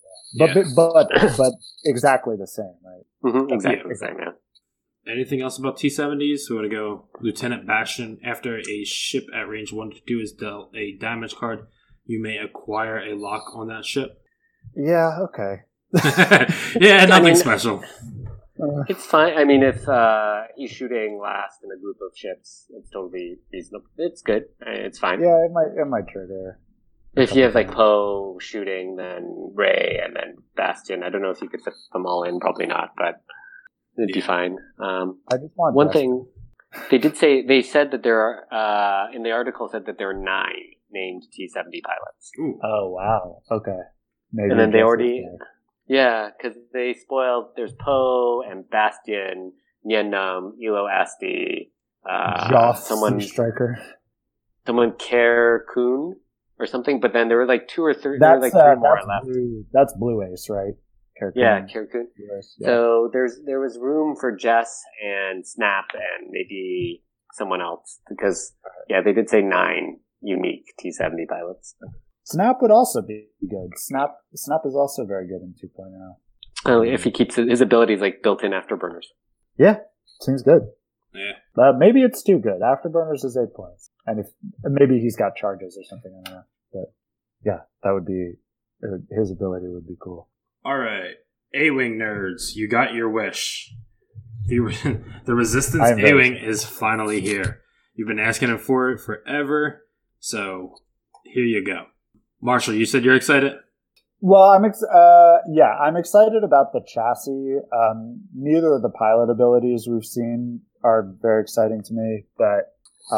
But exactly the same, right? Mm-hmm, exactly the same, yeah. Anything else about T-70s? We want to go Lieutenant Bastion. After a ship at range 1 to 2 is dealt a damage card, you may acquire a lock on that ship. Yeah, okay. Yeah, nothing special. It's fine. I mean, if he's shooting last in a group of ships, it's totally reasonable. It's good. It's fine. Yeah, it might trigger. If you have like Poe shooting, then Ray, and then Bastion, I don't know if you could fit them all in. Probably not, but it'd be fine. I just want one thing. They said that there are in the article said that there are 9 named T-70 pilots. Ooh. Oh wow. Okay. Maybe and then they already. Yeah, because they spoiled. There's Poe and Bastion, Nien-Nunb, Elo Asti, someone striker, someone Care Kun or something. But then there were like 2 or 3. That's, there were like 3 more left. That's Blue Ace, right? Care Kun. Yeah. So there was room for Jess and Snap and maybe someone else because they did say 9 unique T-70 pilots. Snap would also be good. Snap is also very good in 2.0. Oh, if he keeps his abilities like built-in afterburners. Yeah, seems good. Yeah. Maybe it's too good. Afterburners is 8 points, and if maybe he's got charges or something. I don't know, but yeah, that would be his ability would be cool. All right, A-Wing nerds, you got your wish. The Resistance A-Wing is finally here. You've been asking for it forever, so here you go. Marshall, you said you're excited? Well, I'm excited about the chassis. Neither of the pilot abilities we've seen are very exciting to me, but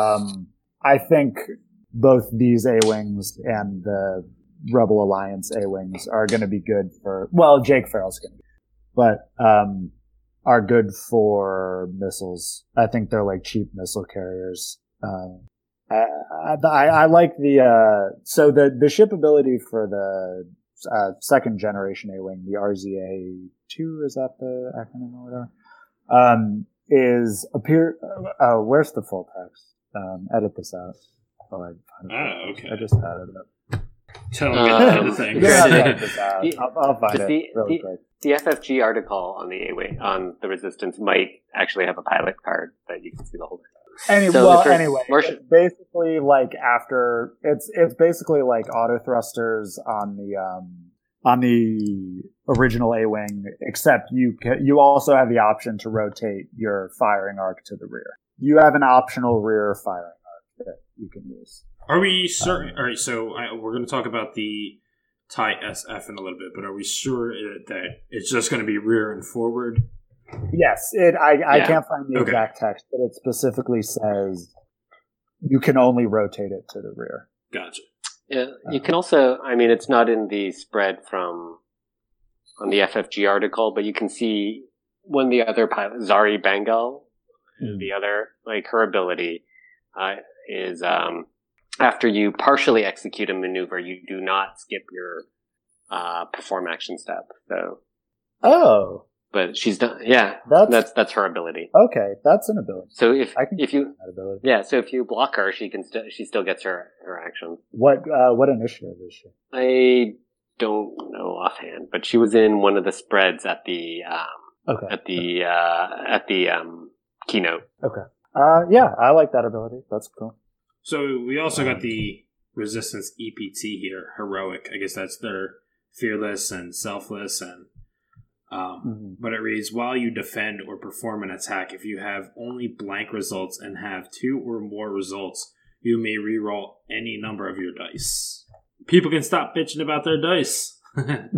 I think both these A-Wings and the Rebel Alliance A-Wings are going to be good for, well, Jake Farrell's going to be, but are good for missiles. I think they're like cheap missile carriers. I like so the ship ability for the second generation A-Wing, the RZA-2, is that the acronym or whatever? Where's the full text? Edit this out. Okay. I just added it up. Tell me the thing. I'll find it really quick. The FFG article on the A-Wing, on the Resistance, might actually have a pilot card that you can see the whole thing. Anyway, it's basically like it's basically like auto thrusters on the original A-Wing, except you also have the option to rotate your firing arc to the rear. You have an optional rear firing arc that you can use. Are we certain? All right, so we're going to talk about the TIE SF in a little bit, but are we sure that it's just going to be rear and forward? Yes, I can't find the exact text, but it specifically says you can only rotate it to the rear. Gotcha. Yeah, you can also, I mean, it's not in the spread on the FFG article, but you can see when the other pilot, Zari Bengal, the other, like her ability is after you partially execute a maneuver, you do not skip your perform action step. So, but she's done. Yeah, that's her ability. Okay, that's an ability. So if you block her, she still gets her action. What initiative is she? I don't know offhand, but she was in one of the spreads at the keynote. Okay. Yeah, I like that ability. That's cool. So we also got the Resistance EPT here, heroic. I guess that's their fearless and selfless, and but it reads: while you defend or perform an attack, if you have only blank results and have 2 or more results, you may reroll any number of your dice. People can stop bitching about their dice. But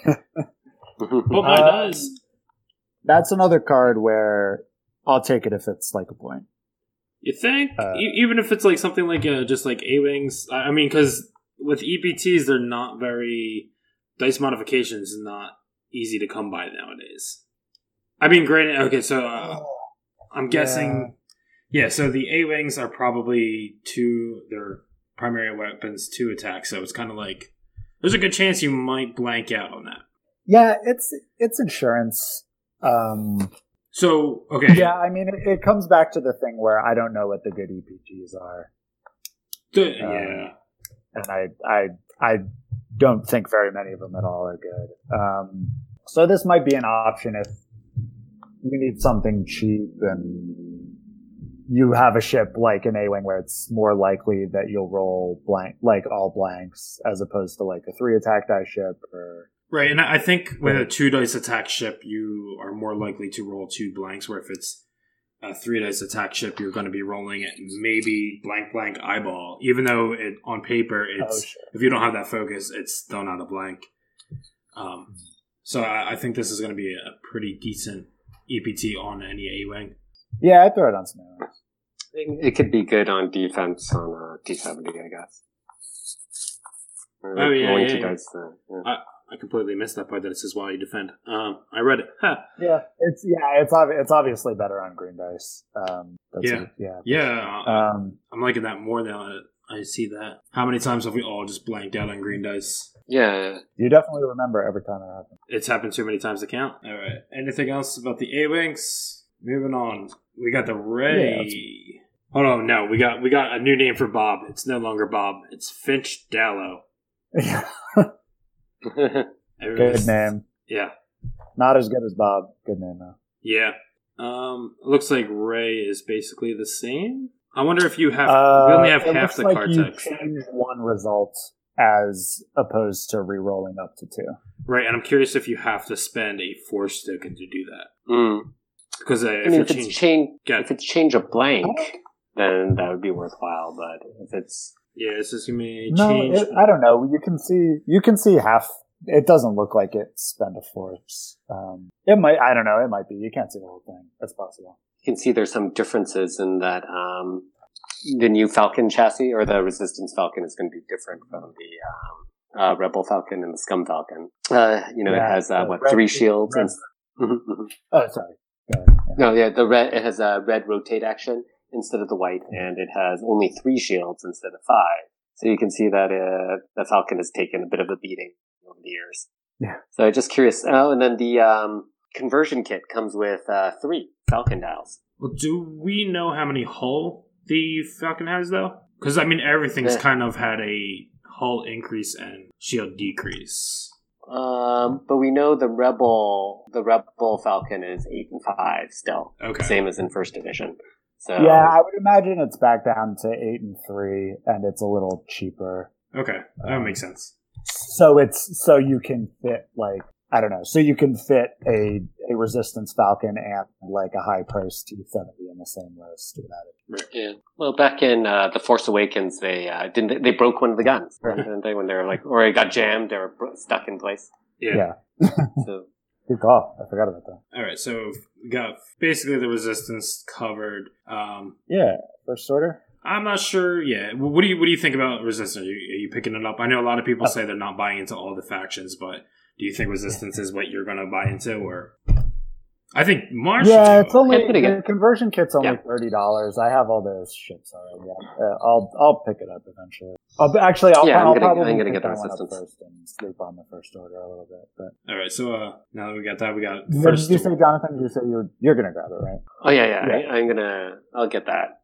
my dice. That's another card where I'll take it if it's like a point. You think? Even if it's like something like just like A-Wings? I mean, because with EPTs, they're not very... Dice modifications is not easy to come by nowadays. I mean, granted, okay, so I'm guessing Yeah, so the A-Wings are probably their primary weapons, 2 attacks, so it's kind of like, there's a good chance you might blank out on that. Yeah, it's insurance. So, okay. Yeah, I mean, it comes back to the thing where I don't know what the good EPGs are. Yeah. And I don't think very many of them at all are good. So this might be an option if you need something cheap and you have a ship like an A-Wing where it's more likely that you'll roll blank, like all blanks, as opposed to like a 3 attack die ship or... Right, and I think with a 2 dice attack ship, you are more likely to roll 2 blanks, where if it's a 3 dice attack ship, you're going to be rolling it maybe blank eyeball, even though on paper, if you don't have that focus, it's still not a blank. So I think this is going to be a pretty decent EPT on any A-Wing. Yeah, I'd throw it on some A-Wings. It could be good on defense on T-70, I guess. Oh, yeah. Dice, yeah. I completely missed that part that it says while you defend. I read it. Huh. Yeah, it's obviously better on green dice. I'm liking that more now that I see that. How many times have we all just blanked out on green dice? Yeah. You definitely remember every time it happens. It's happened too many times to count. All right. Anything else about the A-Wings? Moving on. We got the Ray. Yeah. Hold on, no, we got a new name for Bob. It's no longer Bob. It's Finch Dallow. Good name. Yeah. Not as good as Bob. Good name though. Yeah. Looks like Ray is basically the same. I wonder if you have. We only have half the card text. You change one result as opposed to re-rolling up to 2. Right, and I'm curious if you have to spend a Force token to do that. Because if it's change a blank, then that would be worthwhile. But if it's it's just you may change. I don't know. You can see half. It doesn't look like it spend a Force. It might. I don't know. It might be. You can't see the whole thing. That's possible. You can see there's some differences in that. The new Falcon chassis or the Resistance Falcon is going to be different from the Rebel Falcon and the Scum Falcon. It has 3 shields. Oh, sorry. No, the red. It has a red rotate action instead of the white, and it has only 3 shields instead of 5. So you can see that the Falcon has taken a bit of a beating over the years. Yeah. So I'm just curious. Oh, and then the conversion kit comes with 3 Falcon dials. Well, do we know how many hull the Falcon has, though? Because, I mean, everything's kind of had a hull increase and shield decrease. But we know the Rebel Falcon is 8 and 5 still. Okay. Same as in First Edition. So yeah, I would imagine it's back down to 8 and 3, and it's a little cheaper. Okay, that makes sense. So you can fit so you can fit a Resistance Falcon and like a high price T-70 in the same list without it. Right. Yeah. Well, back in The Force Awakens, they broke one of the guns, didn't they? When they were or it got jammed or stuck in place. Yeah. So good call. I forgot about that. All right, so we got basically the Resistance covered. First Order. I'm not sure. Yeah, what do you think about Resistance? Are you picking it up? I know a lot of people say they're not buying into all the factions, but do you think Resistance is what you're going to buy into, or? I think Marsh. Yeah, it's only the conversion kit's only $30. I have all those ships already. I'll pick it up eventually. I'm gonna get the Resistance first and sleep on the First Order a little bit. But all right, so now that we got that, we got. What did you say, Jonathan? You said you're gonna grab it, right? Oh yeah. I'll get that.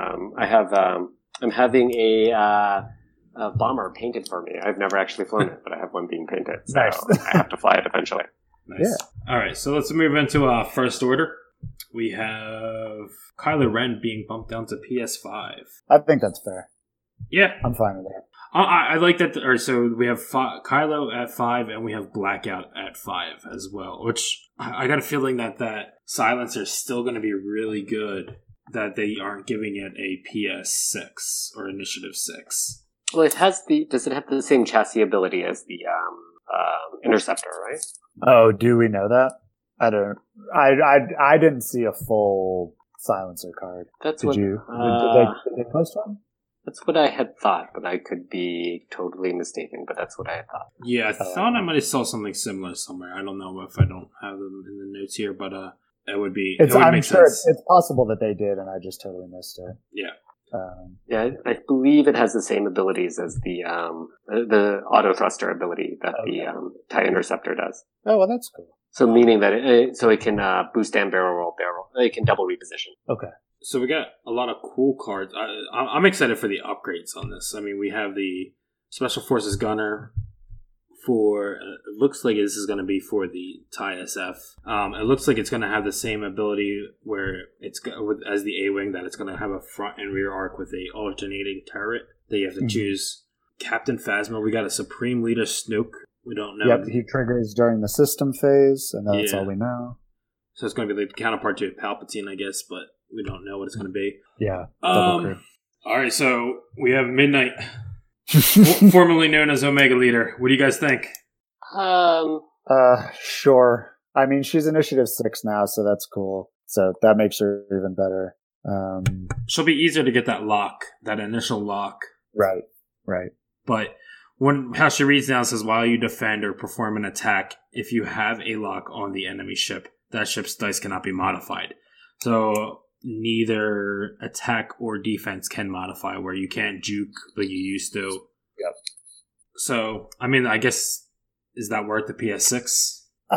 I'm having a bomber painted for me. I've never actually flown it, but I have one being painted. So nice. I have to fly it eventually. Nice. Yeah. All right, so let's move into First Order. We have Kylo Ren being bumped down to PS5. I think that's fair. Yeah. I'm fine with that. I like that. So we have Kylo at 5, and we have Blackout at 5 as well, which I got a feeling that silencer is still going to be really good, that they aren't giving it a PS6 or Initiative 6. Well, does it have the same chassis ability as the Interceptor, right? Oh, do we know that? I don't. I didn't see a full silencer card. Did you? Did they post one? That's what I had thought, but I could be totally mistaken. But that's what I had thought. Yeah, I thought I might have saw something similar somewhere. I don't know if I don't have them in the notes here, but it would be. I'm make sure sense. it's possible that they did, and I just totally missed it. Yeah. Yeah, I believe it has the same abilities as the auto thruster ability that the TIE Interceptor does. Oh, well, that's cool. So meaning that it can boost and barrel roll. It can double reposition. Okay. So we got a lot of cool cards. I'm excited for the upgrades on this. I mean, we have the Special Forces Gunner for. It looks like this is going to be for the TIE SF. It looks like it's going to have the same ability where as the A-Wing, that it's going to have a front and rear arc with a alternating turret that you have to choose. Captain Phasma. We got a Supreme Leader Snoke. We don't know. Yep, he triggers during the system phase, and that's all we know. So it's going to be the counterpart to Palpatine, I guess, but we don't know what it's going to be. Yeah. All right, so we have Midnight, formerly known as Omega Leader. What do you guys think? Sure. I mean, she's Initiative 6 now, so that's cool. So that makes her even better. She'll be easier to get that initial lock. Right. But how she reads now says, while you defend or perform an attack, if you have a lock on the enemy ship, that ship's dice cannot be modified. So neither attack or defense can modify, where you can't juke like you used to. Yep. So, I mean, I guess, is that worth the PS6?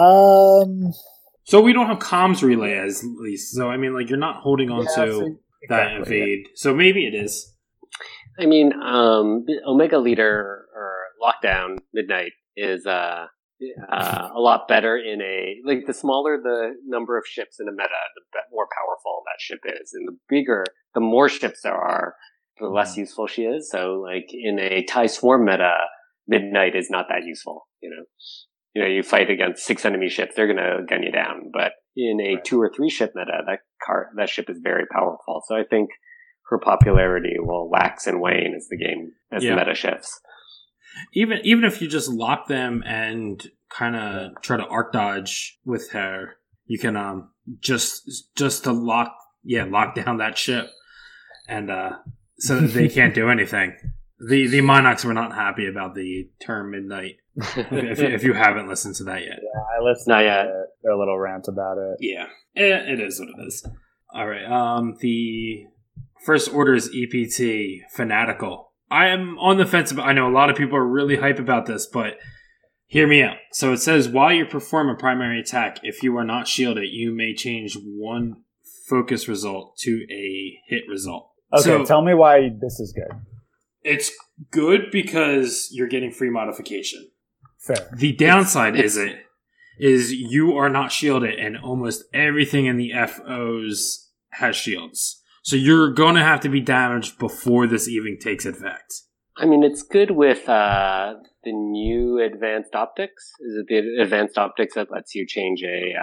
So we don't have comms relay at least. So, I mean, like, you're not holding on to that evade. Yeah. So maybe it is. I mean, Omega Leader or Lockdown Midnight is a lot better in the smaller the number of ships in a meta, the more powerful that ship is. And the more ships there are, the less useful she is. So, like, in a TIE Swarm meta, Midnight is not that useful, you fight against 6 enemy ships, they're going to gun you down. But in a 2 or 3 ship meta, that ship is very powerful. So I think her popularity will wax and wane as the meta shifts. Even if you just lock them and kind of try to arc dodge with her, you can just to lock down that ship, and so that they can't do anything. The Monarchs were not happy about the term Midnight. if you haven't listened to that yet, I listened. Not yet. Their little rant about it. Yeah, it is what it is. All right. The First Order is EPT Fanatical. I am on the fence about. I know a lot of people are really hype about this, but hear me out. So it says, while you perform a primary attack, if you are not shielded, you may change one focus result to a hit result. Okay, so tell me why this is good. It's good because you're getting free modification. Fair. The downside is you are not shielded, and almost everything in the FOs has shields. So you're going to have to be damaged before this even takes effect. I mean, it's good with the new advanced optics. Is it the advanced optics that lets you change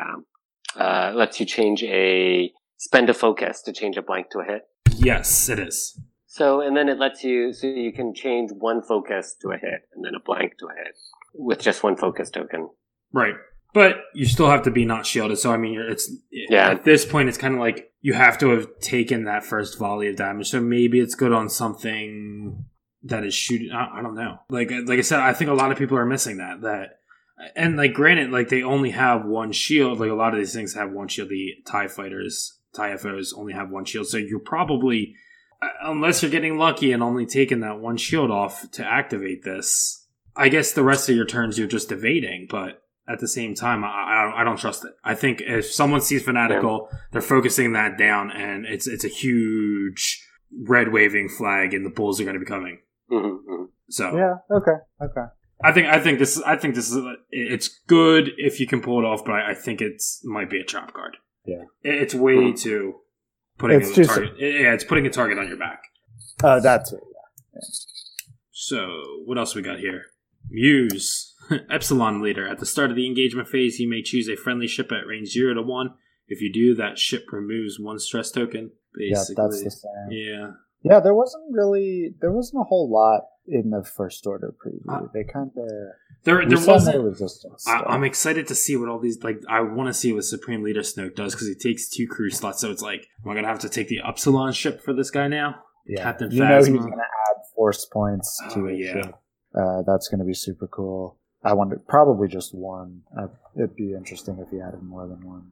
spend a focus to change a blank to a hit? Yes, it is. So, and then it lets you can change one focus to a hit and then a blank to a hit with just one focus token. Right. But you still have to be not shielded. So, I mean, at this point, it's kind of like you have to have taken that first volley of damage. So maybe it's good on something that is shooting. I don't know. Like I said, I think a lot of people are missing that. And, like, granted, like, they only have one shield. Like, a lot of these things have one shield. The TIE fighters, TIE FOs only have one shield. So you're probably, unless you're getting lucky and only taking that one shield off to activate this, I guess the rest of your turns you're just evading. But at the same time, I don't trust it. I think if someone sees Fanatical, they're focusing that down, and it's a huge red waving flag, and the bulls are going to be coming. Mm-hmm. So yeah, okay. I think this is it's good if you can pull it off, but I think might be a trap card. Yeah, it's way too putting a target. It's putting a target on your back. That's it. Yeah. So what else we got here? Muse. Epsilon Leader. At the start of the engagement phase, you may choose a friendly ship at range 0 to 1. If you do, that ship removes 1 stress token. Basically. Yeah, that's the same. Yeah. Yeah, there wasn't a whole lot in the First Order preview. They kind of... There wasn't... No resistance. I'm excited to see what all these... Like, I want to see what Supreme Leader Snoke does, because he takes 2 crew slots, so it's like, am I going to have to take the Epsilon ship for this guy now? Yeah. Captain Phasma. You know he's going to add force points to his ship. That's going to be super cool. I wonder, probably just one. It'd be interesting if he added more than one. But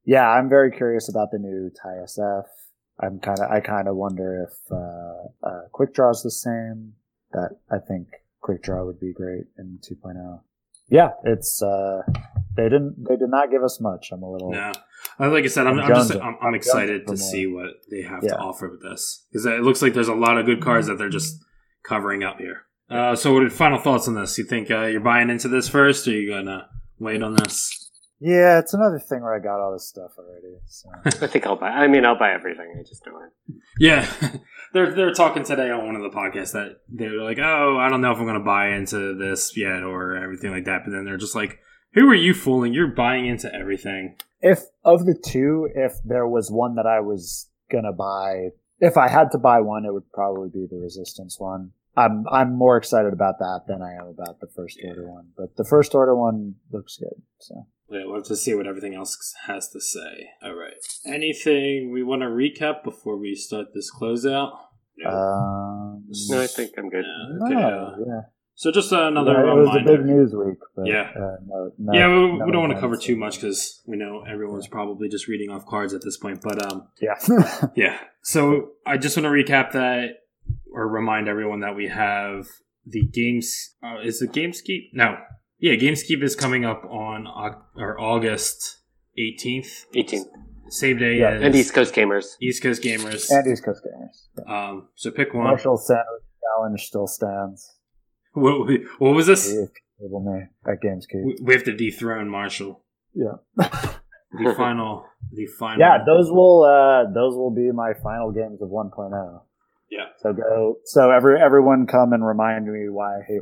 Yeah, I'm very curious about the new TIE-SF. I kind of wonder if Quick Draw is the same. That I think Quick Draw would be great in 2.0. Yeah, it's they did not give us much. I'm a little no. Like I said, I'm excited to see what they have to offer with this, because it looks like there's a lot of good cards that they're just covering up here. So, what are final thoughts on this? You think you're buying into this first, or are you gonna wait on this? Yeah, it's another thing where I got all this stuff already. So. I think I'll buy. I mean, I'll buy everything. I just don't. Yeah, they're talking today on one of the podcasts that they're like, "Oh, I don't know if I'm going to buy into this yet or everything like that." But then they're just like, "Who are you fooling? You're buying into everything." If of the two, if there was one that I was gonna buy, if I had to buy one, it would probably be the Resistance one. I'm more excited about that than I am about the First Order one. But the First Order one looks good. So. Yeah, we'll have to see what everything else has to say. All right. Anything we want to recap before we start this closeout? No, I think I'm good. Yeah. So just another it reminder. was a big news week. But, yeah. We don't want to cover too much because we know everyone's probably just reading off cards at this point. But yeah. Yeah. So I just want to recap that or remind everyone that we have the games. Is it Gameskeep? No. Yeah, Gameskeep is coming up on August 18th. 18th. Same day as... And East Coast Gamers. East Coast Gamers. And East Coast Gamers. Yeah. So pick one. Marshall Sandwich Challenge still stands. What was this? At Gameskeep. We have to dethrone Marshall. Yeah. The final. Yeah, those will be my final games of 1.0. Yeah. So everyone come and remind me why I hate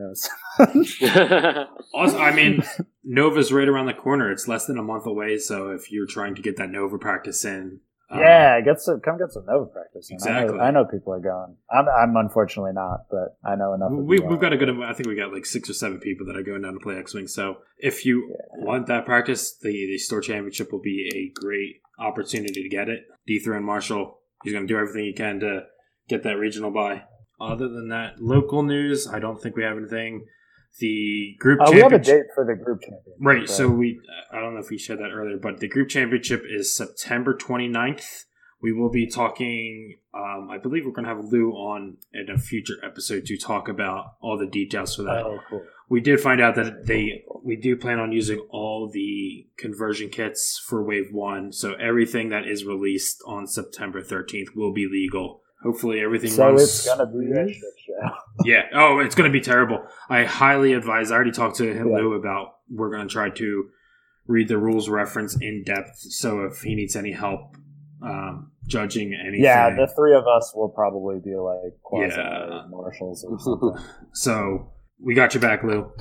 1.0. Also, I mean, Nova's right around the corner. It's less than a month away, so if you're trying to get that Nova practice in, come get some Nova practice in. Exactly. I know people are going. I'm unfortunately not, but I know enough. We've got a good. I think we got like 6 or 7 people that are going down to play X-Wing. So if you want that practice, the store championship will be a great opportunity to get it. Dethrone Marshall. He's going to do everything he can to get that regional bye. Other than that, local news, I don't think we have anything. The group championship. We have a date for the group championship. Right, so I don't know if we shared that earlier, but the group championship is September 29th. We will be talking, I believe we're going to have Lou on in a future episode to talk about all the details for that. Oh, cool. We did find out that we do plan on using all the conversion kits for Wave 1, so everything that is released on September 13th will be legal. Hopefully everything runs. So it's going to be a shit show. Yeah. Oh, it's going to be terrible. I highly advise. I already talked to Lou about we're going to try to read the rules reference in depth. So if he needs any help judging anything. Yeah, the 3 of us will probably be like quasi marshals or something. So we got your back, Lou.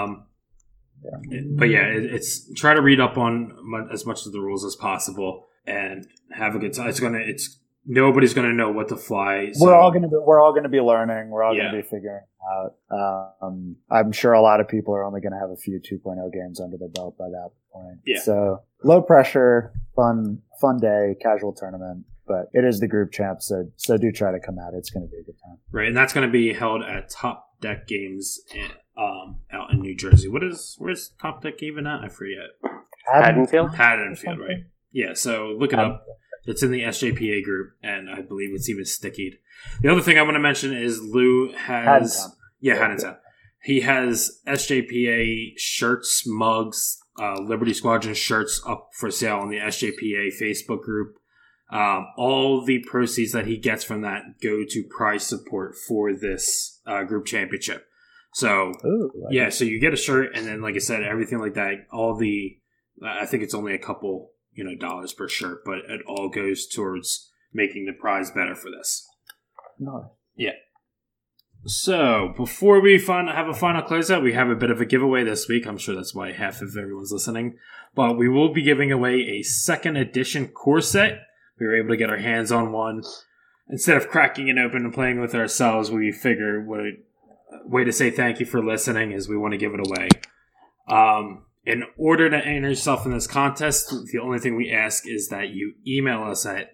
But yeah, it's try to read up on as much of the rules as possible and have a good time. Nobody's going to know what to fly. So. We're all going to be learning. We're all going to be figuring out. I'm sure a lot of people are only going to have a few 2.0 games under their belt by that point. Yeah. So low pressure, fun day, casual tournament. But it is the group champ, so do try to come out. It's going to be a good time. Right, and that's going to be held at Top Deck Games out in New Jersey. Where's Top Deck even at? I forget. Haddonfield, right? Yeah. So look it up. It's in the SJPA group, and I believe it's even stickied. The other thing I want to mention is Lou has... Haddontown. He has SJPA shirts, mugs, Liberty Squadron shirts up for sale on the SJPA Facebook group. All the proceeds that he gets from that go to prize support for this group championship. So, so you get a shirt, and then, like I said, everything like that, I think it's only a couple... dollars per shirt, but it all goes towards making the prize better for this. No. Yeah. So, before we have a final closeout, we have a bit of a giveaway this week. I'm sure that's why half of everyone's listening. But we will be giving away a 2nd edition core set. We were able to get our hands on one. Instead of cracking it open and playing with ourselves, we figure what a way to say thank you for listening is we want to give it away. In order to enter yourself in this contest, the only thing we ask is that you email us at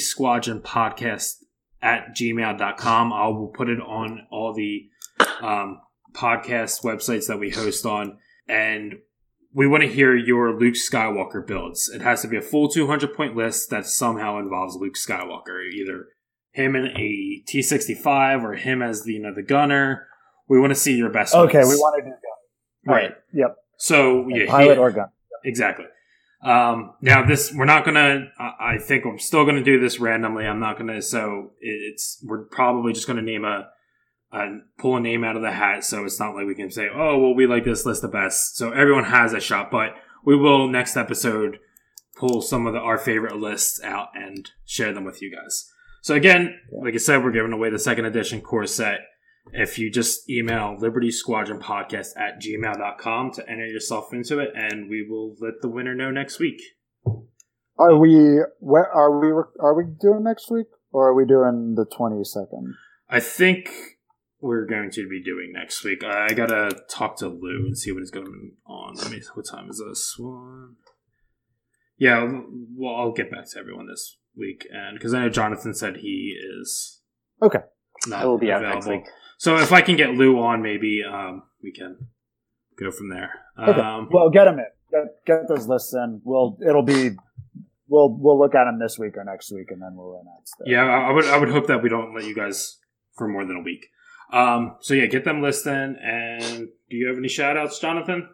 libertysquadronpodcast@gmail.com. I will put it on all the podcast websites that we host on. And we want to hear your Luke Skywalker builds. It has to be a full 200-point list that somehow involves Luke Skywalker, either him in a T-65 or him as the gunner. We want to see your best. Okay, ones. we want to do gun. Right. Yep. So pilot or gun. Exactly. Now we're not gonna. I think I'm still gonna do this randomly. I'm not gonna. So we're probably just gonna name pull a name out of the hat. So it's not like we can say, oh, well, we like this list the best. So everyone has a shot, but we will next episode pull some of our favorite lists out and share them with you guys. So again, like I said, we're giving away the second edition core set. If you just email libertysquadronpodcast@gmail.com to enter yourself into it, and we will let the winner know next week. Are we doing next week, or are we doing the 22nd? I think we're going to be doing next week. I gotta talk to Lou and see what is going on. What time is this one? Yeah, well, I'll get back to everyone this week, and because I know Jonathan said he is I will be out next week. So if I can get Lou on, maybe we can go from there. Okay. Well, get him in. Get those lists in. We'll look at them this week or next week, and then we'll announce them. Yeah, I would hope that we don't let you guys for more than a week. So yeah, get them lists in. And do you have any shout outs, Jonathan?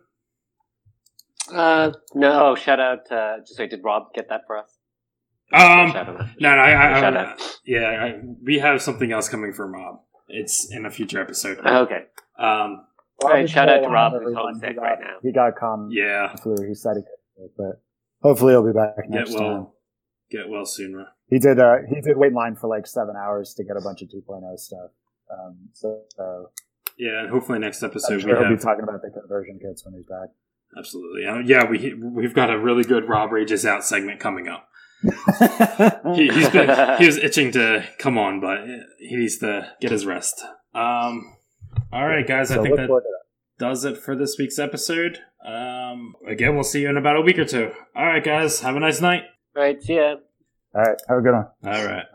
No, shout out. Just wait, did Rob get that for us? We have something else coming from Rob. It's in a future episode. Okay. All right, shout out to Rob, who's home sick right now. He got calm. Yeah. Flu. He said he could, but hopefully he'll be back next time. Get well soon, Rob. He did wait in line for like 7 hours to get a bunch of 2.0 stuff. Yeah, and hopefully next episode we'll be talking about the conversion kits when he's back. Absolutely. We've got a really good Rob Rages Out segment coming up. he was itching to come on, but he needs to get his rest. All right, guys, I think that does it for this week's episode. Again, we'll see you in about a week or two. All right, guys, have a nice night. All right, see ya. All right, have a good one. All right.